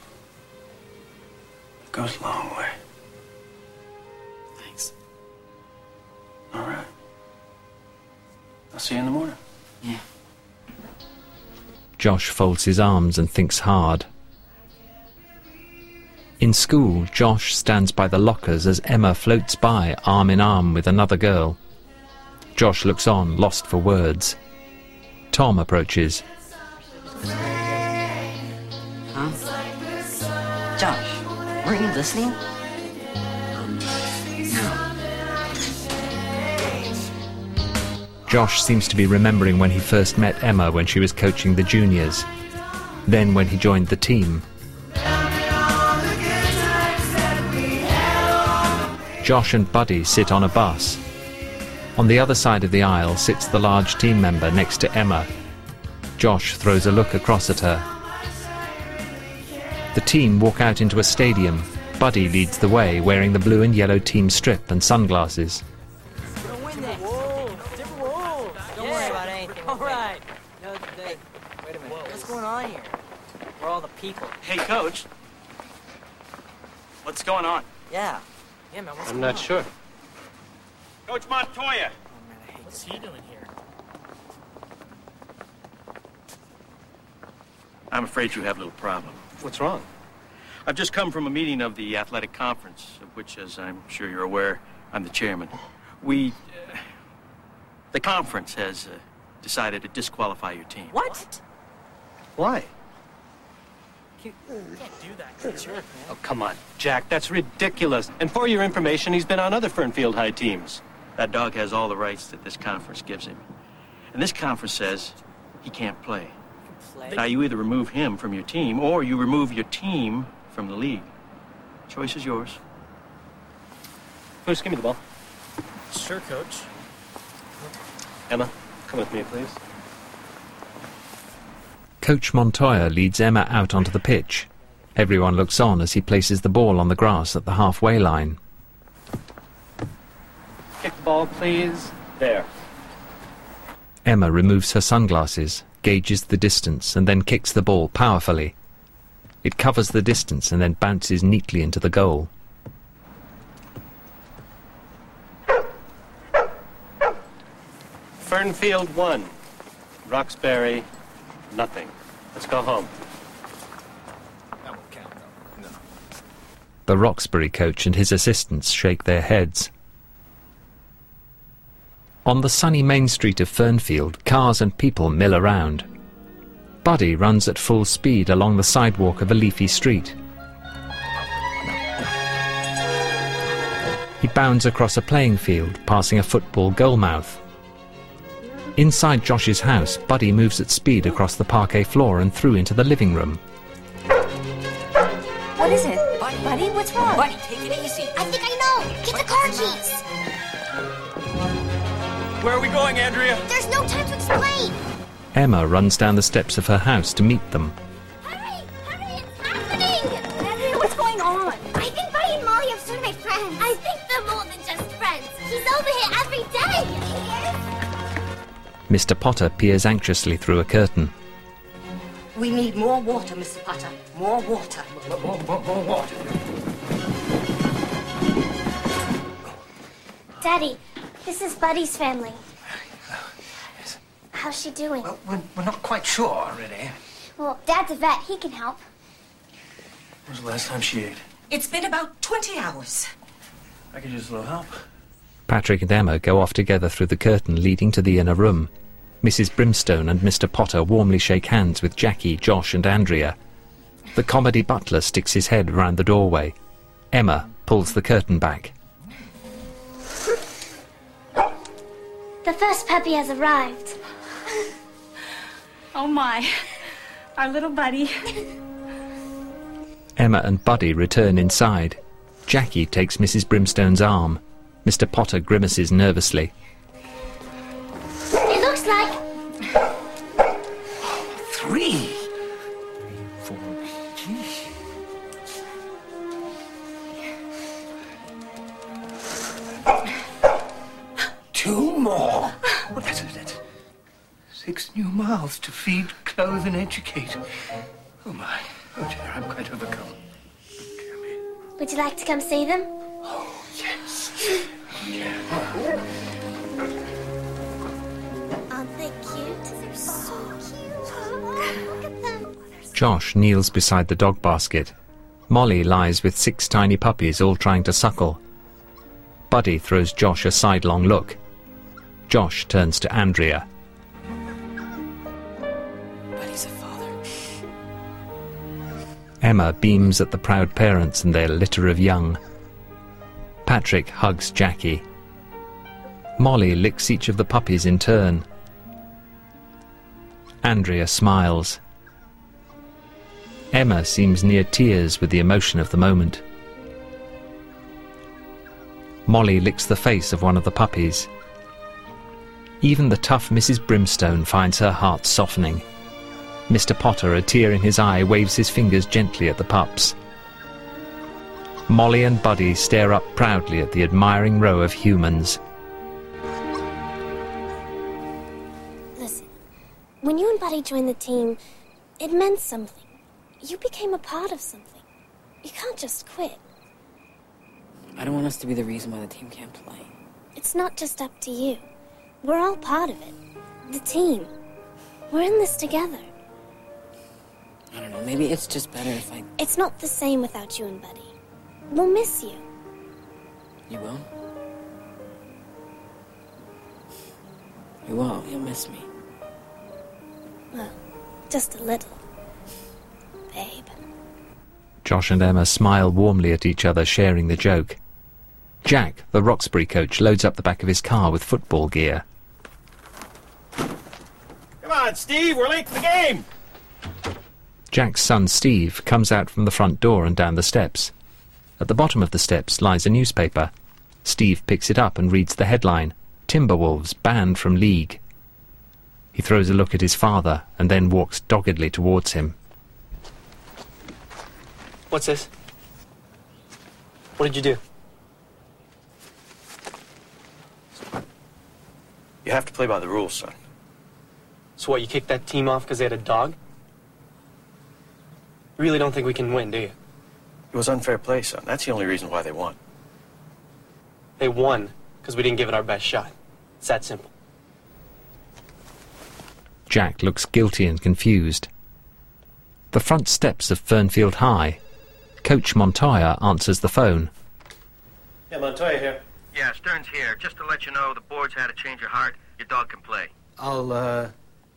It goes a long way. Thanks. All right. I'll see you in the morning. Yeah. Josh folds his arms and thinks hard. In school, Josh stands by the lockers as Emma floats by, arm in arm with another girl. Josh looks on, lost for words. Tom approaches. Huh? Josh, weren't you listening? Josh seems to be remembering when he first met Emma when she was coaching the juniors. Then when he joined the team. Josh and Buddy sit on a bus. On the other side of the aisle sits the large team member next to Emma. Josh throws a look across at her. The team walk out into a stadium. Buddy leads the way, wearing the blue and yellow team strip and sunglasses. Don't worry about anything. All right. No, wait a minute. What's going on here? We're all the people. Hey, Coach. What's going on? Yeah. Yeah, man, what's I'm going not on? sure. Coach Montoya. What's he doing here? I'm afraid you have a little problem. What's wrong? I've just come from a meeting of the athletic conference, of which, as I'm sure you're aware, I'm the chairman. The conference has decided to disqualify your team. What? Why? You can't do that. You're a jerk, man. Oh, come on, Jack, that's ridiculous. And for your information, he's been on other Fernfield High teams. That dog has all the rights that this conference gives him. And this conference says he can't play. Now, you either remove him from your team, or you remove your team from the league. Choice is yours. First, give me the ball. Sure, Coach. Emma, come with me, please. Coach Montoya leads Emma out onto the pitch. Everyone looks on as he places the ball on the grass at the halfway line. Kick the ball, please. There. Emma removes her sunglasses, gauges the distance, and then kicks the ball powerfully. It covers the distance and then bounces neatly into the goal. Fernfield 1. Roxbury, nothing. Let's go home. That won't count, though. No. The Roxbury coach and his assistants shake their heads. On the sunny main street of Fernfield, cars and people mill around. Buddy runs at full speed along the sidewalk of a leafy street. He bounds across a playing field, passing a football goalmouth. Inside Josh's house, Buddy moves at speed across the parquet floor and through into the living room. What is it? Buddy, what's wrong? Buddy, take it easy. I think I know. Get the car keys. Where are we going, Andrea? There's no time to explain. Emma runs down the steps of her house to meet them. Hurry! Hurry! It's happening! Andrea, what's going on? I think Buddy and Molly have started my friends. I think they're more than just friends. He's over here every day. Mr. Potter peers anxiously through a curtain. We need more water, Mr. Potter. More water. More water. Daddy, this is Buddy's family. How's she doing? Well, we're not quite sure, really. Well, Dad's a vet. He can help. When was the last time she ate? It's been about 20 hours. I could use a little help. Patrick and Emma go off together through the curtain leading to the inner room. Mrs. Brimstone and Mr. Potter warmly shake hands with Jackie, Josh and Andrea. The comedy butler sticks his head round the doorway. Emma pulls the curtain back. The first puppy has arrived. Oh, my. Our little buddy. Emma and Buddy return inside. Jackie takes Mrs. Brimstone's arm. Mr. Potter grimaces nervously. It looks like... 3, 4, geez. Two more. Well, that's 6 new mouths to feed, clothe, and educate. Oh my! Oh dear, I'm quite overcome. Would you like to come see them? Oh yes. Aren't they cute? They're so cute. Look at them. Josh kneels beside the dog basket. Molly lies with 6 tiny puppies all trying to suckle. Buddy throws Josh a sidelong look. Josh turns to Andrea. Buddy's a father. Emma beams at the proud parents and their litter of young. Patrick hugs Jackie. Molly licks each of the puppies in turn. Andrea smiles. Emma seems near tears with the emotion of the moment. Molly licks the face of one of the puppies. Even the tough Mrs. Brimstone finds her heart softening. Mr. Potter, a tear in his eye, waves his fingers gently at the pups. Molly and Buddy stare up proudly at the admiring row of humans. Listen, when you and Buddy joined the team, it meant something. You became a part of something. You can't just quit. I don't want us to be the reason why the team can't play. It's not just up to you. We're all part of it. The team. We're in this together. I don't know, maybe it's just better if I... It's not the same without you and Buddy. We'll miss you. You will? You will. You'll miss me. Well, just a little. Babe. Josh and Emma smile warmly at each other, sharing the joke. Jack, the Roxbury coach, loads up the back of his car with football gear. Come on, Steve, we're late for the game. Jack's son, Steve, comes out from the front door and down the steps. At the bottom of the steps lies a newspaper. Steve picks it up and reads the headline, "Timberwolves banned from league." He throws a look at his father and then walks doggedly towards him. What's this? What did you do? You have to play by the rules, son. So what, you kicked that team off because they had a dog? You really don't think we can win, do you? It was unfair play, son. That's the only reason why they won. They won because we didn't give it our best shot. It's that simple. Jack looks guilty and confused. The front steps of Fernfield High. Coach Montoya answers the phone. Yeah, Montoya here. Yeah, Stern's here. Just to let you know, the board's had a change of heart. Your dog can play. I'll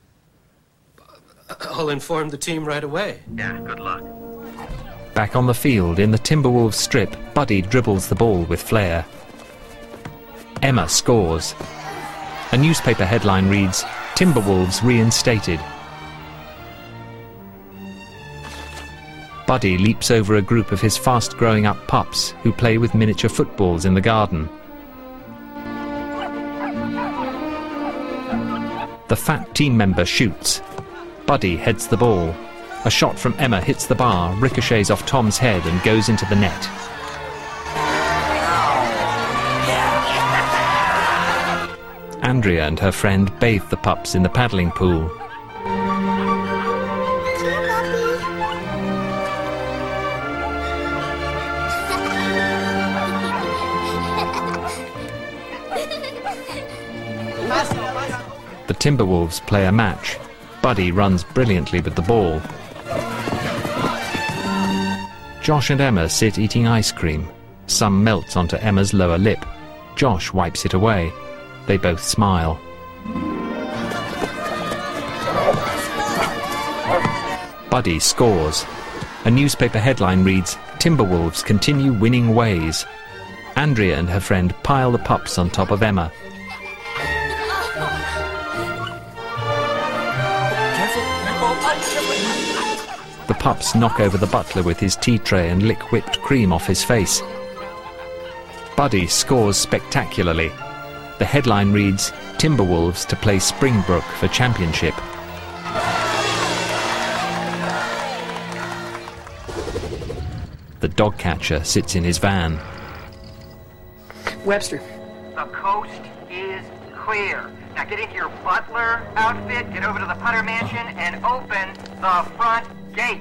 inform the team right away. Yeah, good luck. Back on the field, in the Timberwolves strip, Buddy dribbles the ball with flair. Emma scores. A newspaper headline reads, "Timberwolves reinstated." Buddy leaps over a group of his fast-growing-up pups who play with miniature footballs in the garden. The fat team member shoots. Buddy heads the ball. A shot from Emma hits the bar, ricochets off Tom's head and goes into the net. Andrea and her friend bathe the pups in the paddling pool. The Timberwolves play a match. Buddy runs brilliantly with the ball. Josh and Emma sit eating ice cream. Some melts onto Emma's lower lip. Josh wipes it away. They both smile. Buddy scores. A newspaper headline reads, "Timberwolves continue winning ways." Andrea and her friend pile the pups on top of Emma. Careful, your ball touch. The pups knock over the butler with his tea tray and lick whipped cream off his face. Buddy scores spectacularly. The headline reads, Timberwolves to play Springbrook for championship. The dog catcher sits in his van. Webster. The coast is clear. Now get into your butler outfit, get over to the Putter Mansion, and open the front gate.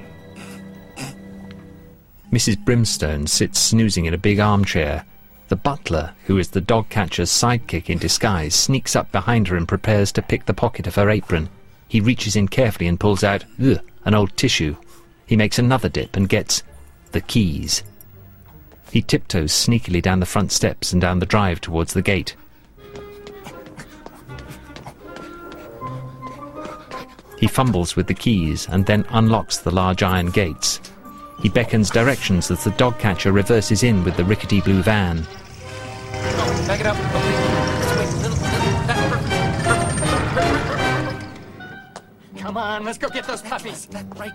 Mrs. Brimstone sits snoozing in a big armchair. The butler, who is the dog catcher's sidekick in disguise, sneaks up behind her and prepares to pick the pocket of her apron. He reaches in carefully and pulls out an old tissue. He makes another dip and gets the keys. He tiptoes sneakily down the front steps and down the drive towards the gate. He fumbles with the keys and then unlocks the large iron gates. He beckons directions as the dog catcher reverses in with the rickety blue van. Back it up. Come on, let's go get those puppies. Right.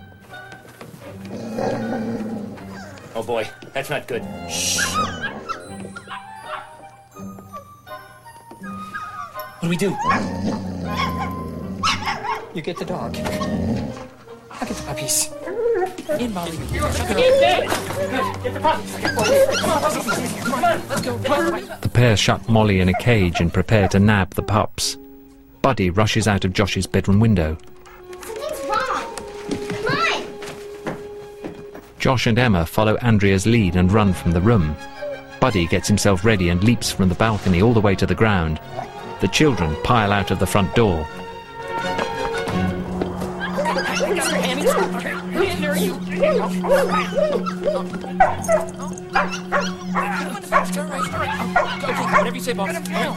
Oh boy, that's not good. Shh. What do we do? You get the dog. I'll get the puppies. In, Molly. Get the puppies. Come on, let's go. The pair shut Molly in a cage and prepare to nab the pups. Buddy rushes out of Josh's bedroom window. Something's wrong. Come on. Josh and Emma follow Andrea's lead and run from the room. Buddy gets himself ready and leaps from the balcony all the way to the ground. The children pile out of the front door. Whatever you say, boss.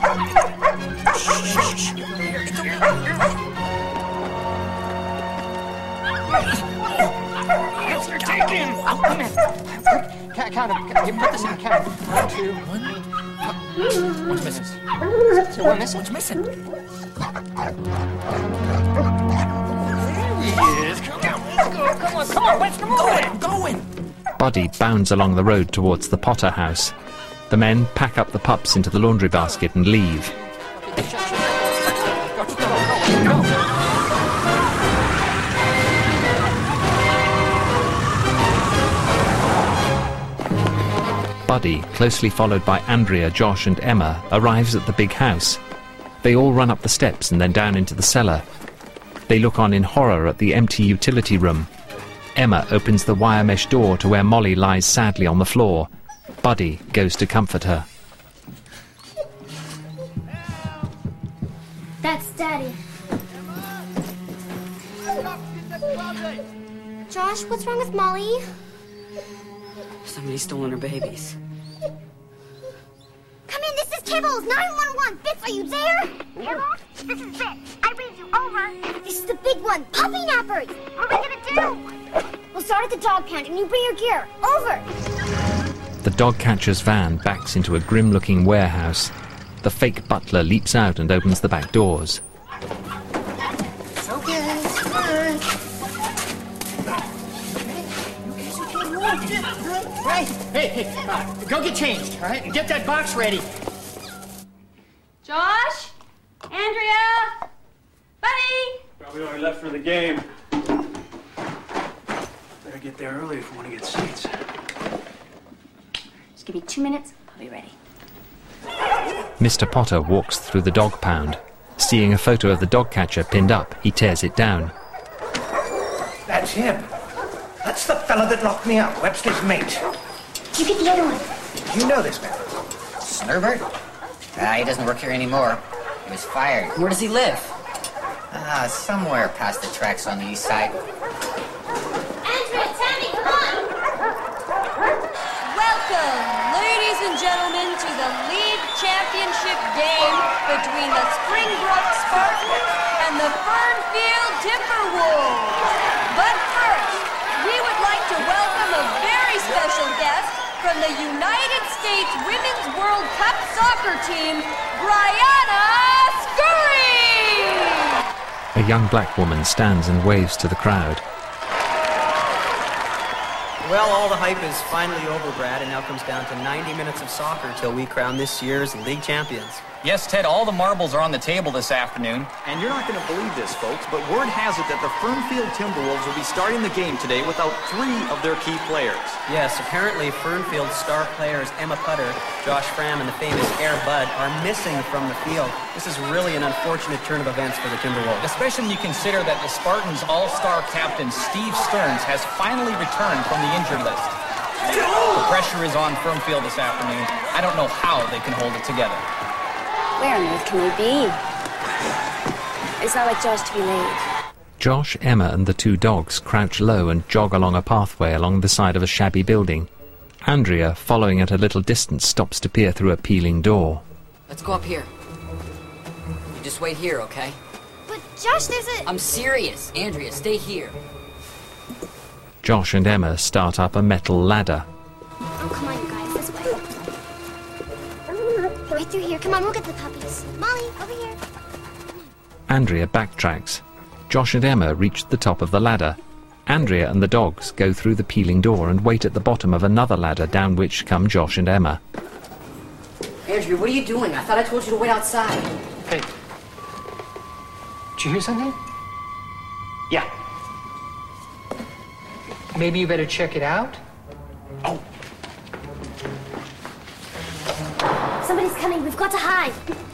Count them. You put this in the count. 1, 2, 1. What's missing? So one missing? What's missing? Yes. Come on, let's go. I'm going. Buddy bounds along the road towards the Potter house. The men pack up the pups into the laundry basket and leave. Buddy, closely followed by Andrea, Josh and Emma, arrives at the big house. They all run up the steps and then down into the cellar. They look on in horror at the empty utility room. Emma opens the wire mesh door to where Molly lies sadly on the floor. Buddy goes to comfort her. That's Daddy. Josh, what's wrong with Molly? Somebody's stolen her babies. Come in, this is Kibbles, 911. Fitz, are you there? Kibbles, this is Fitz. I read you, over. This is the big one, puppy nappers. What are we gonna do? We'll start at the dog pound and you bring your gear. Over. The dog catcher's van backs into a grim-looking warehouse. The fake butler leaps out and opens the back doors. It's okay. Right. Hey, go get changed, all right? And get that box ready. Josh? Andrea? Buddy? Probably only left for the game. Better get there early if we want to get seats. Just give me 2 minutes. I'll be ready. Mr. Potter walks through the dog pound. Seeing a photo of the dog catcher pinned up, he tears it down. That's him. That's the fella that locked me up, Webster's mate. You get the other one. You know this man? Snurrbert? He doesn't work here anymore. He was fired. Where does he live? Somewhere past the tracks on the east side. Andrea, Tammy, come on. Welcome, ladies and gentlemen, to the league championship game between the Springbrook Spartans and the Fernfield Timberwolves. But first, we would like to welcome a very special guest from the United States Women's World Cup soccer team, Brianna Scurry! A young black woman stands and waves to the crowd. Well, all the hype is finally over, Brad. It now comes down to 90 minutes of soccer till we crown this year's league champions. Yes, Ted, all the marbles are on the table this afternoon. And you're not going to believe this, folks, but word has it that the Fernfield Timberwolves will be starting the game today without 3 of their key players. Yes, apparently Fernfield's star players Emma Putter, Josh Fram, and the famous Air Bud are missing from the field. This is really an unfortunate turn of events for the Timberwolves. Especially when you consider that the Spartans' all-star captain Steve Stearns has finally returned from the injured list. The pressure is on Fernfield this afternoon. I don't know how they can hold it together. Where on earth can they be? It's not like Josh to be late. Josh, Emma and the 2 dogs crouch low and jog along a pathway along the side of a shabby building. Andrea, following at a little distance, stops to peer through a peeling door. Let's go up here. You just wait here, okay? But Josh, there's a... I'm serious. Andrea, stay here. Josh and Emma start up a metal ladder. Oh, come on, you guys, this way. Right through here. Come on, we'll get the puppies. Molly, over here. Andrea backtracks. Josh and Emma reach the top of the ladder. Andrea and the dogs go through the peeling door and wait at the bottom of another ladder down which come Josh and Emma. Andrea, what are you doing? I thought I told you to wait outside. Hey. Did you hear something? Yeah. Maybe you better check it out? Oh. Somebody's coming. We've got to hide.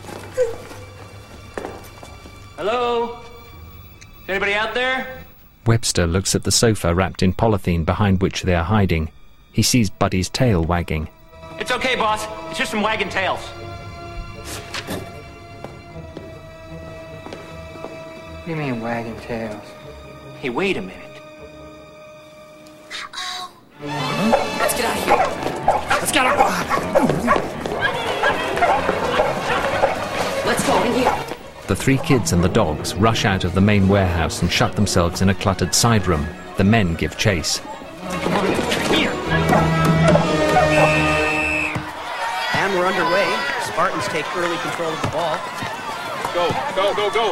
Hello? Is anybody out there? Webster looks at the sofa wrapped in polythene behind which they are hiding. He sees Buddy's tail wagging. It's okay, boss. It's just some wagging tails. What do you mean, wagging tails? Hey, wait a minute. Let's get out of here. Let's get out. Let's go in here. The 3 kids and the dogs rush out of the main warehouse and shut themselves in a cluttered side room. The men give chase. Here. And we're underway. Spartans take early control of the ball. Go, go, go, go.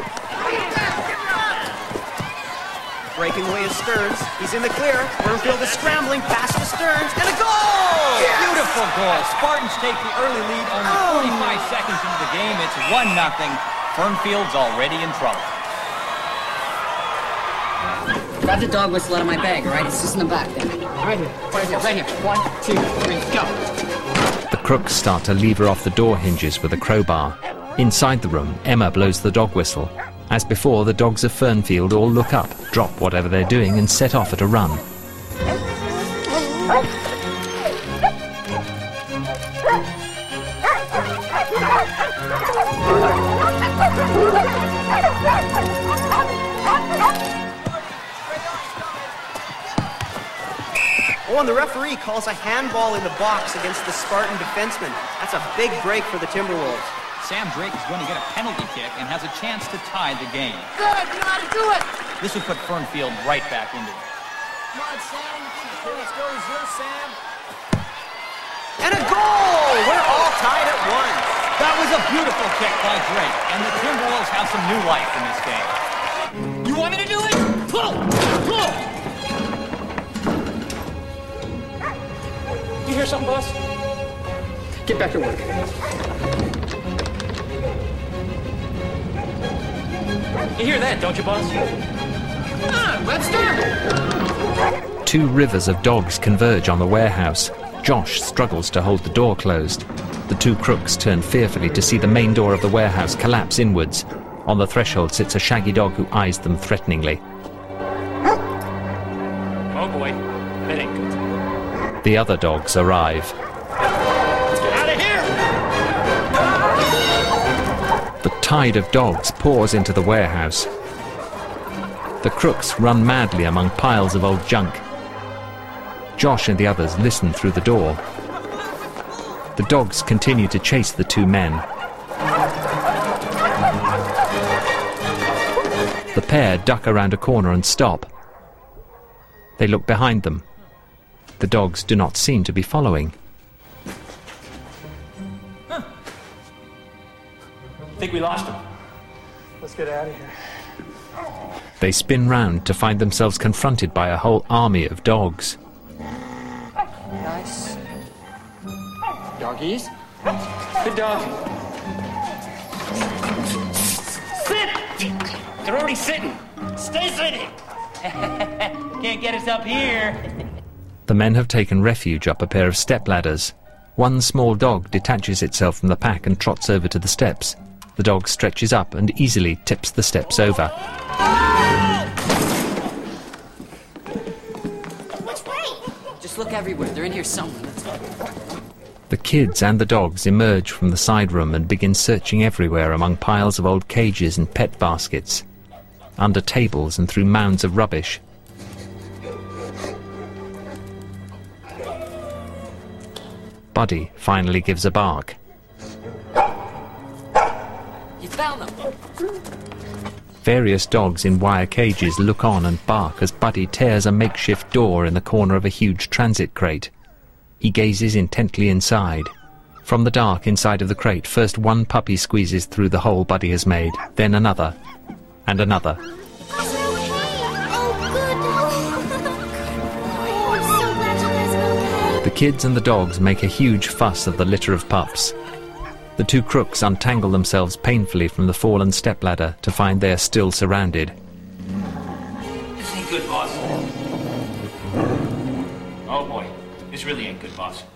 Breaking away is Stearns. He's in the clear. Fernfield is scrambling past to Stearns, and a goal! Yes! Beautiful goal. Spartans take the early lead only 45 seconds into the game. It's 1-0. Fernfield's already in trouble. Grab the dog whistle out of my bag, all right? It's just in the back there. Right here. Right here. Right here. 1, 2, 3, go. The crooks start to lever off the door hinges with a crowbar. Inside the room, Emma blows the dog whistle. As before, the dogs of Fernfield all look up, drop whatever they're doing, and set off at a run. Oh, and the referee calls a handball in the box against the Spartan defenseman. That's a big break for the Timberwolves. Sam Drake is going to get a penalty kick and has a chance to tie the game. Good, you know how to do it. This would put Fernfield right back into it. Come on, Sam. Let's go, yours, Sam. And a goal! We're all tied at 1. That was a beautiful kick by Drake, and the Timberwolves have some new life in this game. You want me to do it? Pull! Pull! You hear something, boss? Get back to work. You hear that, don't you, boss? Come on, Webster! 2 rivers of dogs converge on the warehouse. Josh struggles to hold the door closed. The 2 crooks turn fearfully to see the main door of the warehouse collapse inwards. On the threshold sits a shaggy dog who eyes them threateningly. Oh boy, that ain't good. The other dogs arrive. Let's get out of here! The tide of dogs pours into the warehouse. The crooks run madly among piles of old junk. Josh and the others listen through the door. The dogs continue to chase the 2 men. The pair duck around a corner and stop. They look behind them. The dogs do not seem to be following. Think we lost him. Let's get out of here. They spin round to find themselves confronted by a whole army of dogs. doggies. Good dog. Sit! They're already sitting. Stay sitting. Can't get us up here. The men have taken refuge up a pair of stepladders. One small dog detaches itself from the pack and trots over to the steps. The dog stretches up and easily tips the steps over. Which way? Just look everywhere. They're in here somewhere. That's all. The kids and the dogs emerge from the side room and begin searching everywhere among piles of old cages and pet baskets, under tables and through mounds of rubbish. Buddy finally gives a bark. You found them. Various dogs in wire cages look on and bark as Buddy tears a makeshift door in the corner of a huge transit crate. He gazes intently inside. From the dark inside of the crate, first one puppy squeezes through the hole Buddy has made, then another, and another. The kids and the dogs make a huge fuss of the litter of pups. The two crooks untangle themselves painfully from the fallen stepladder to find they are still surrounded. This ain't good, boss. Oh boy, this really ain't good, boss.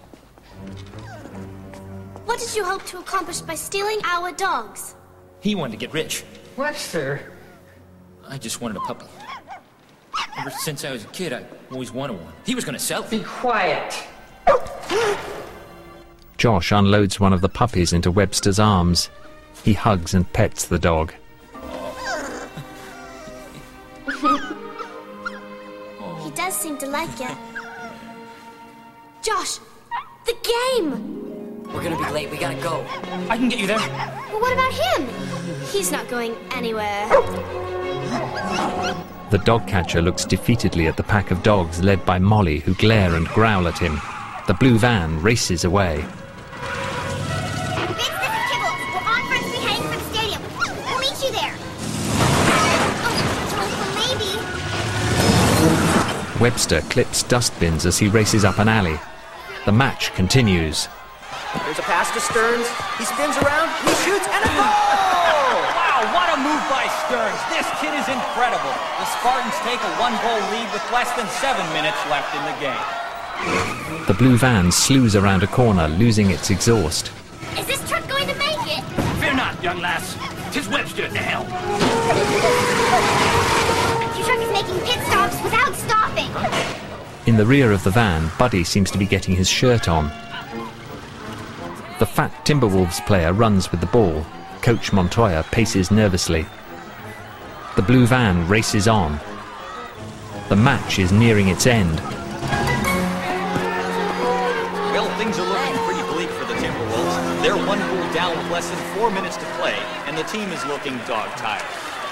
What did you hope to accomplish by stealing our dogs? He wanted to get rich. Webster. I just wanted a puppy. Ever since I was a kid, I always wanted one. He was going to sell it. Be quiet. Josh unloads one of the puppies into Webster's arms. He hugs and pets the dog. He does seem to like you. Josh, the game! We're gonna be late. We gotta go. I can get you there. But what about him? He's not going anywhere. The dog catcher looks defeatedly at the pack of dogs led by Molly, who glare and growl at him. The blue van races away. Vince, this is Kibbles. We're on Front Street heading for the stadium. We'll meet you there. Oh, maybe. Webster clips dustbins as he races up an alley. The match continues. There's a pass to Stearns. He spins around, he shoots, and a goal! Wow, what a move by Stearns. This kid is incredible. The Spartans take a one-goal lead with less than 7 minutes left in the game. The blue van slews around a corner, losing its exhaust. Is this truck going to make it? Fear not, young lass. 'Tis Webster at the helm. Your truck is making pit stops without stopping. In the rear of the van, Buddy seems to be getting his shirt on. The fat Timberwolves player runs with the ball. Coach Montoya paces nervously. The blue van races on. The match is nearing its end. Well, things are looking pretty bleak for the Timberwolves. They're 1 goal down with less than 4 minutes to play, and the team is looking dog-tired.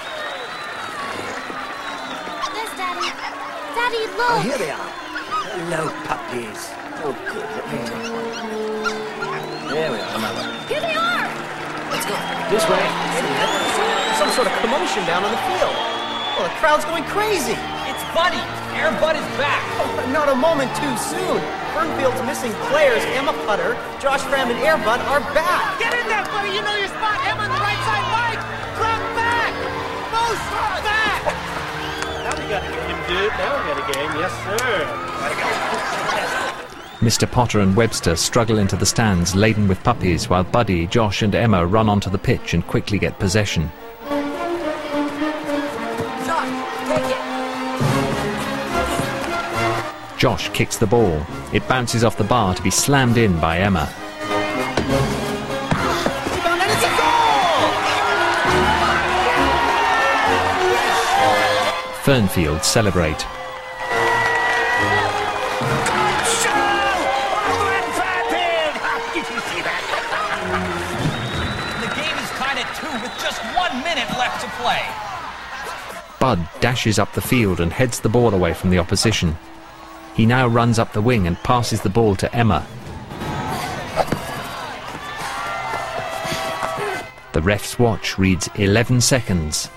There's Daddy. Daddy, look. Oh, here they are. Hello, puppies. Oh, good. Let me take one. There we are. Here they are. Let's go. This way. Some sort of commotion down on the field. Well, the crowd's going crazy. It's Buddy. Air Bud is back. Oh, not a moment too soon. Fernfield's missing players, Emma Putter, Josh Fram, and Air Bud are back. Get in there, buddy. You know your spot. Emma on the right side. Mike, drop back. Moose, back. Now we got a game, dude. Now we got a game. Yes, sir. Mr. Potter and Webster struggle into the stands laden with puppies while Buddy, Josh and Emma run onto the pitch and quickly get possession. Josh, take it. Josh kicks the ball. It bounces off the bar to be slammed in by Emma. Rebound, and it's a goal! Fernfield celebrate. Play. Bud dashes up the field and heads the ball away from the opposition. He now runs up the wing and passes the ball to Emma. The ref's watch reads 11 seconds.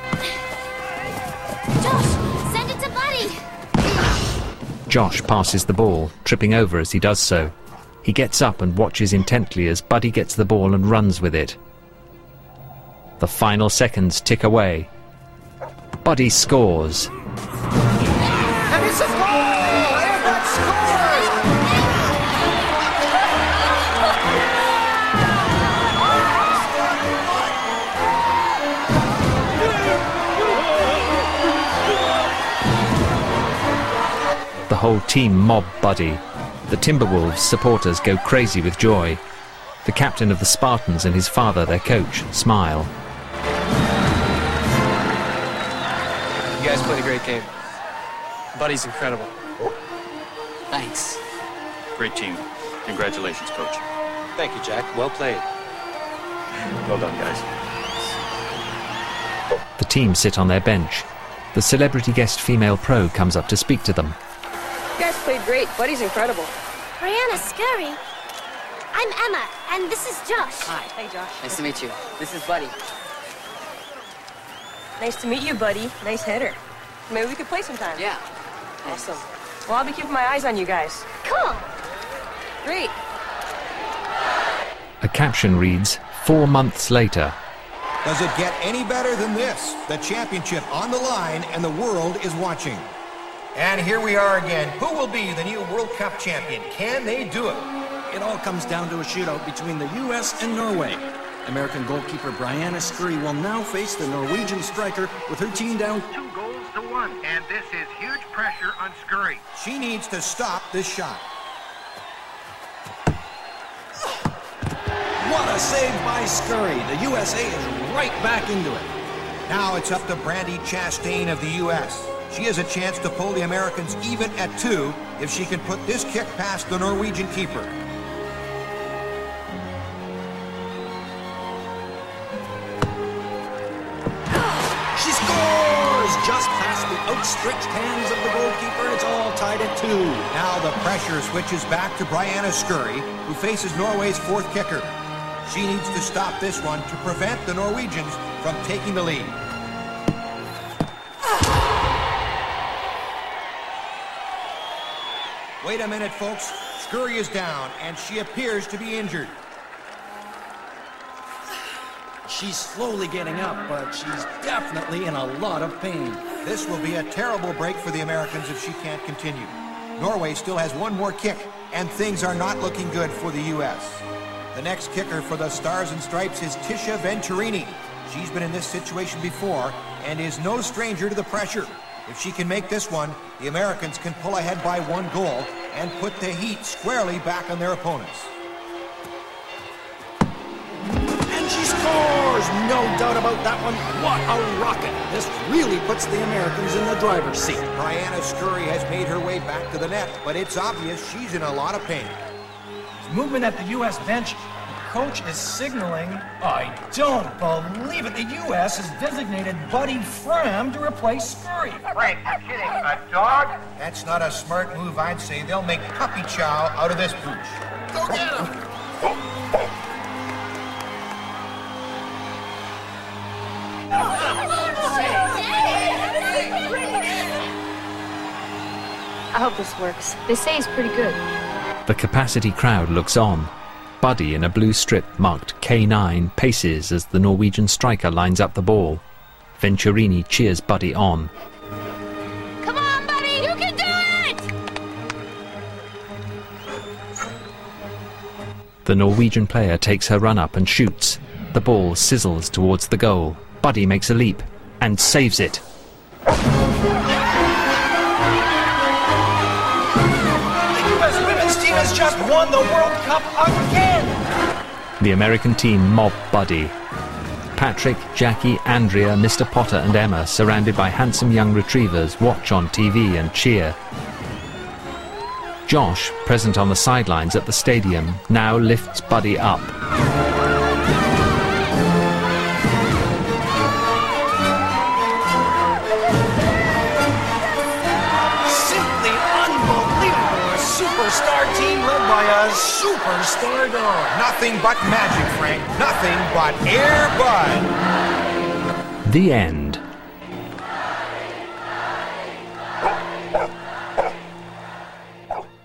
Josh, send it to Buddy. Josh passes the ball, tripping over as he does so. He gets up and watches intently as Buddy gets the ball and runs with it. The final seconds tick away. Buddy scores. And it's a goal! Everett scores! The whole team mob Buddy. The Timberwolves supporters go crazy with joy. The captain of the Spartans and his father, their coach, smile. You guys played a great game. Buddy's incredible. Thanks. Great team. Congratulations, Coach. Thank you, Jack. Well played. Well done, guys. The team sit on their bench. The celebrity guest female pro comes up to speak to them. You guys played great. Buddy's incredible. Brianna Scurry. I'm Emma, and this is Josh. Hi. Hey, Josh. Nice to meet you. This is Buddy. Nice to meet you, Buddy. Nice header. Maybe we could play sometime. Yeah. Awesome. Well, I'll be keeping my eyes on you guys. Cool. Great. A caption reads, 4 months later. Does it get any better than this? The championship on the line and the world is watching. And here we are again. Who will be the new World Cup champion? Can they do it? It all comes down to a shootout between the U.S. and Norway. American goalkeeper Brianna Scurry will now face the Norwegian striker with her team down 2-1. And this is huge pressure on Scurry. She needs to stop this shot. What a save by Scurry. The USA is right back into it. Now it's up to Brandi Chastain of the U.S. She has a chance to pull the Americans even at 2 if she can put this kick past the Norwegian keeper. She scores! Just past the outstretched hands of the goalkeeper. It's all tied at 2. Now the pressure switches back to Brianna Scurry, who faces Norway's 4th kicker. She needs to stop this one to prevent the Norwegians from taking the lead. Wait a minute, folks. Scurry is down, and she appears to be injured. She's slowly getting up, but she's definitely in a lot of pain. This will be a terrible break for the Americans if she can't continue. Norway still has one more kick, and things are not looking good for the U.S. The next kicker for the Stars and Stripes is Tisha Venturini. She's been in this situation before and is no stranger to the pressure. If she can make this one, the Americans can pull ahead by 1 goal and put the heat squarely back on their opponents. And she scores! No doubt about that one. What a rocket! This really puts the Americans in the driver's seat. Brianna Scurry has made her way back to the net, but it's obvious she's in a lot of pain. Movement at the U.S. bench. The coach is signaling. I don't believe it. The U.S. has designated Buddy Fram to replace Scurry. Frank, you're kidding. A dog? That's not a smart move, I'd say. They'll make puppy chow out of this pooch. Go get him! I hope this works. They say he's pretty good. The capacity crowd looks on. Buddy in a blue strip marked K9 paces as the Norwegian striker lines up the ball. Venturini cheers Buddy on. Come on, Buddy! You can do it! The Norwegian player takes her run up and shoots. The ball sizzles towards the goal. Buddy makes a leap and saves it. Has just won the World Cup again! The American team mob Buddy. Patrick, Jackie, Andrea, Mr. Potter and Emma, surrounded by handsome young retrievers, watch on TV and cheer. Josh, present on the sidelines at the stadium, now lifts Buddy up. Superstar team led by a superstar dog. Nothing but magic, Frank. Nothing but Air Bud. The end.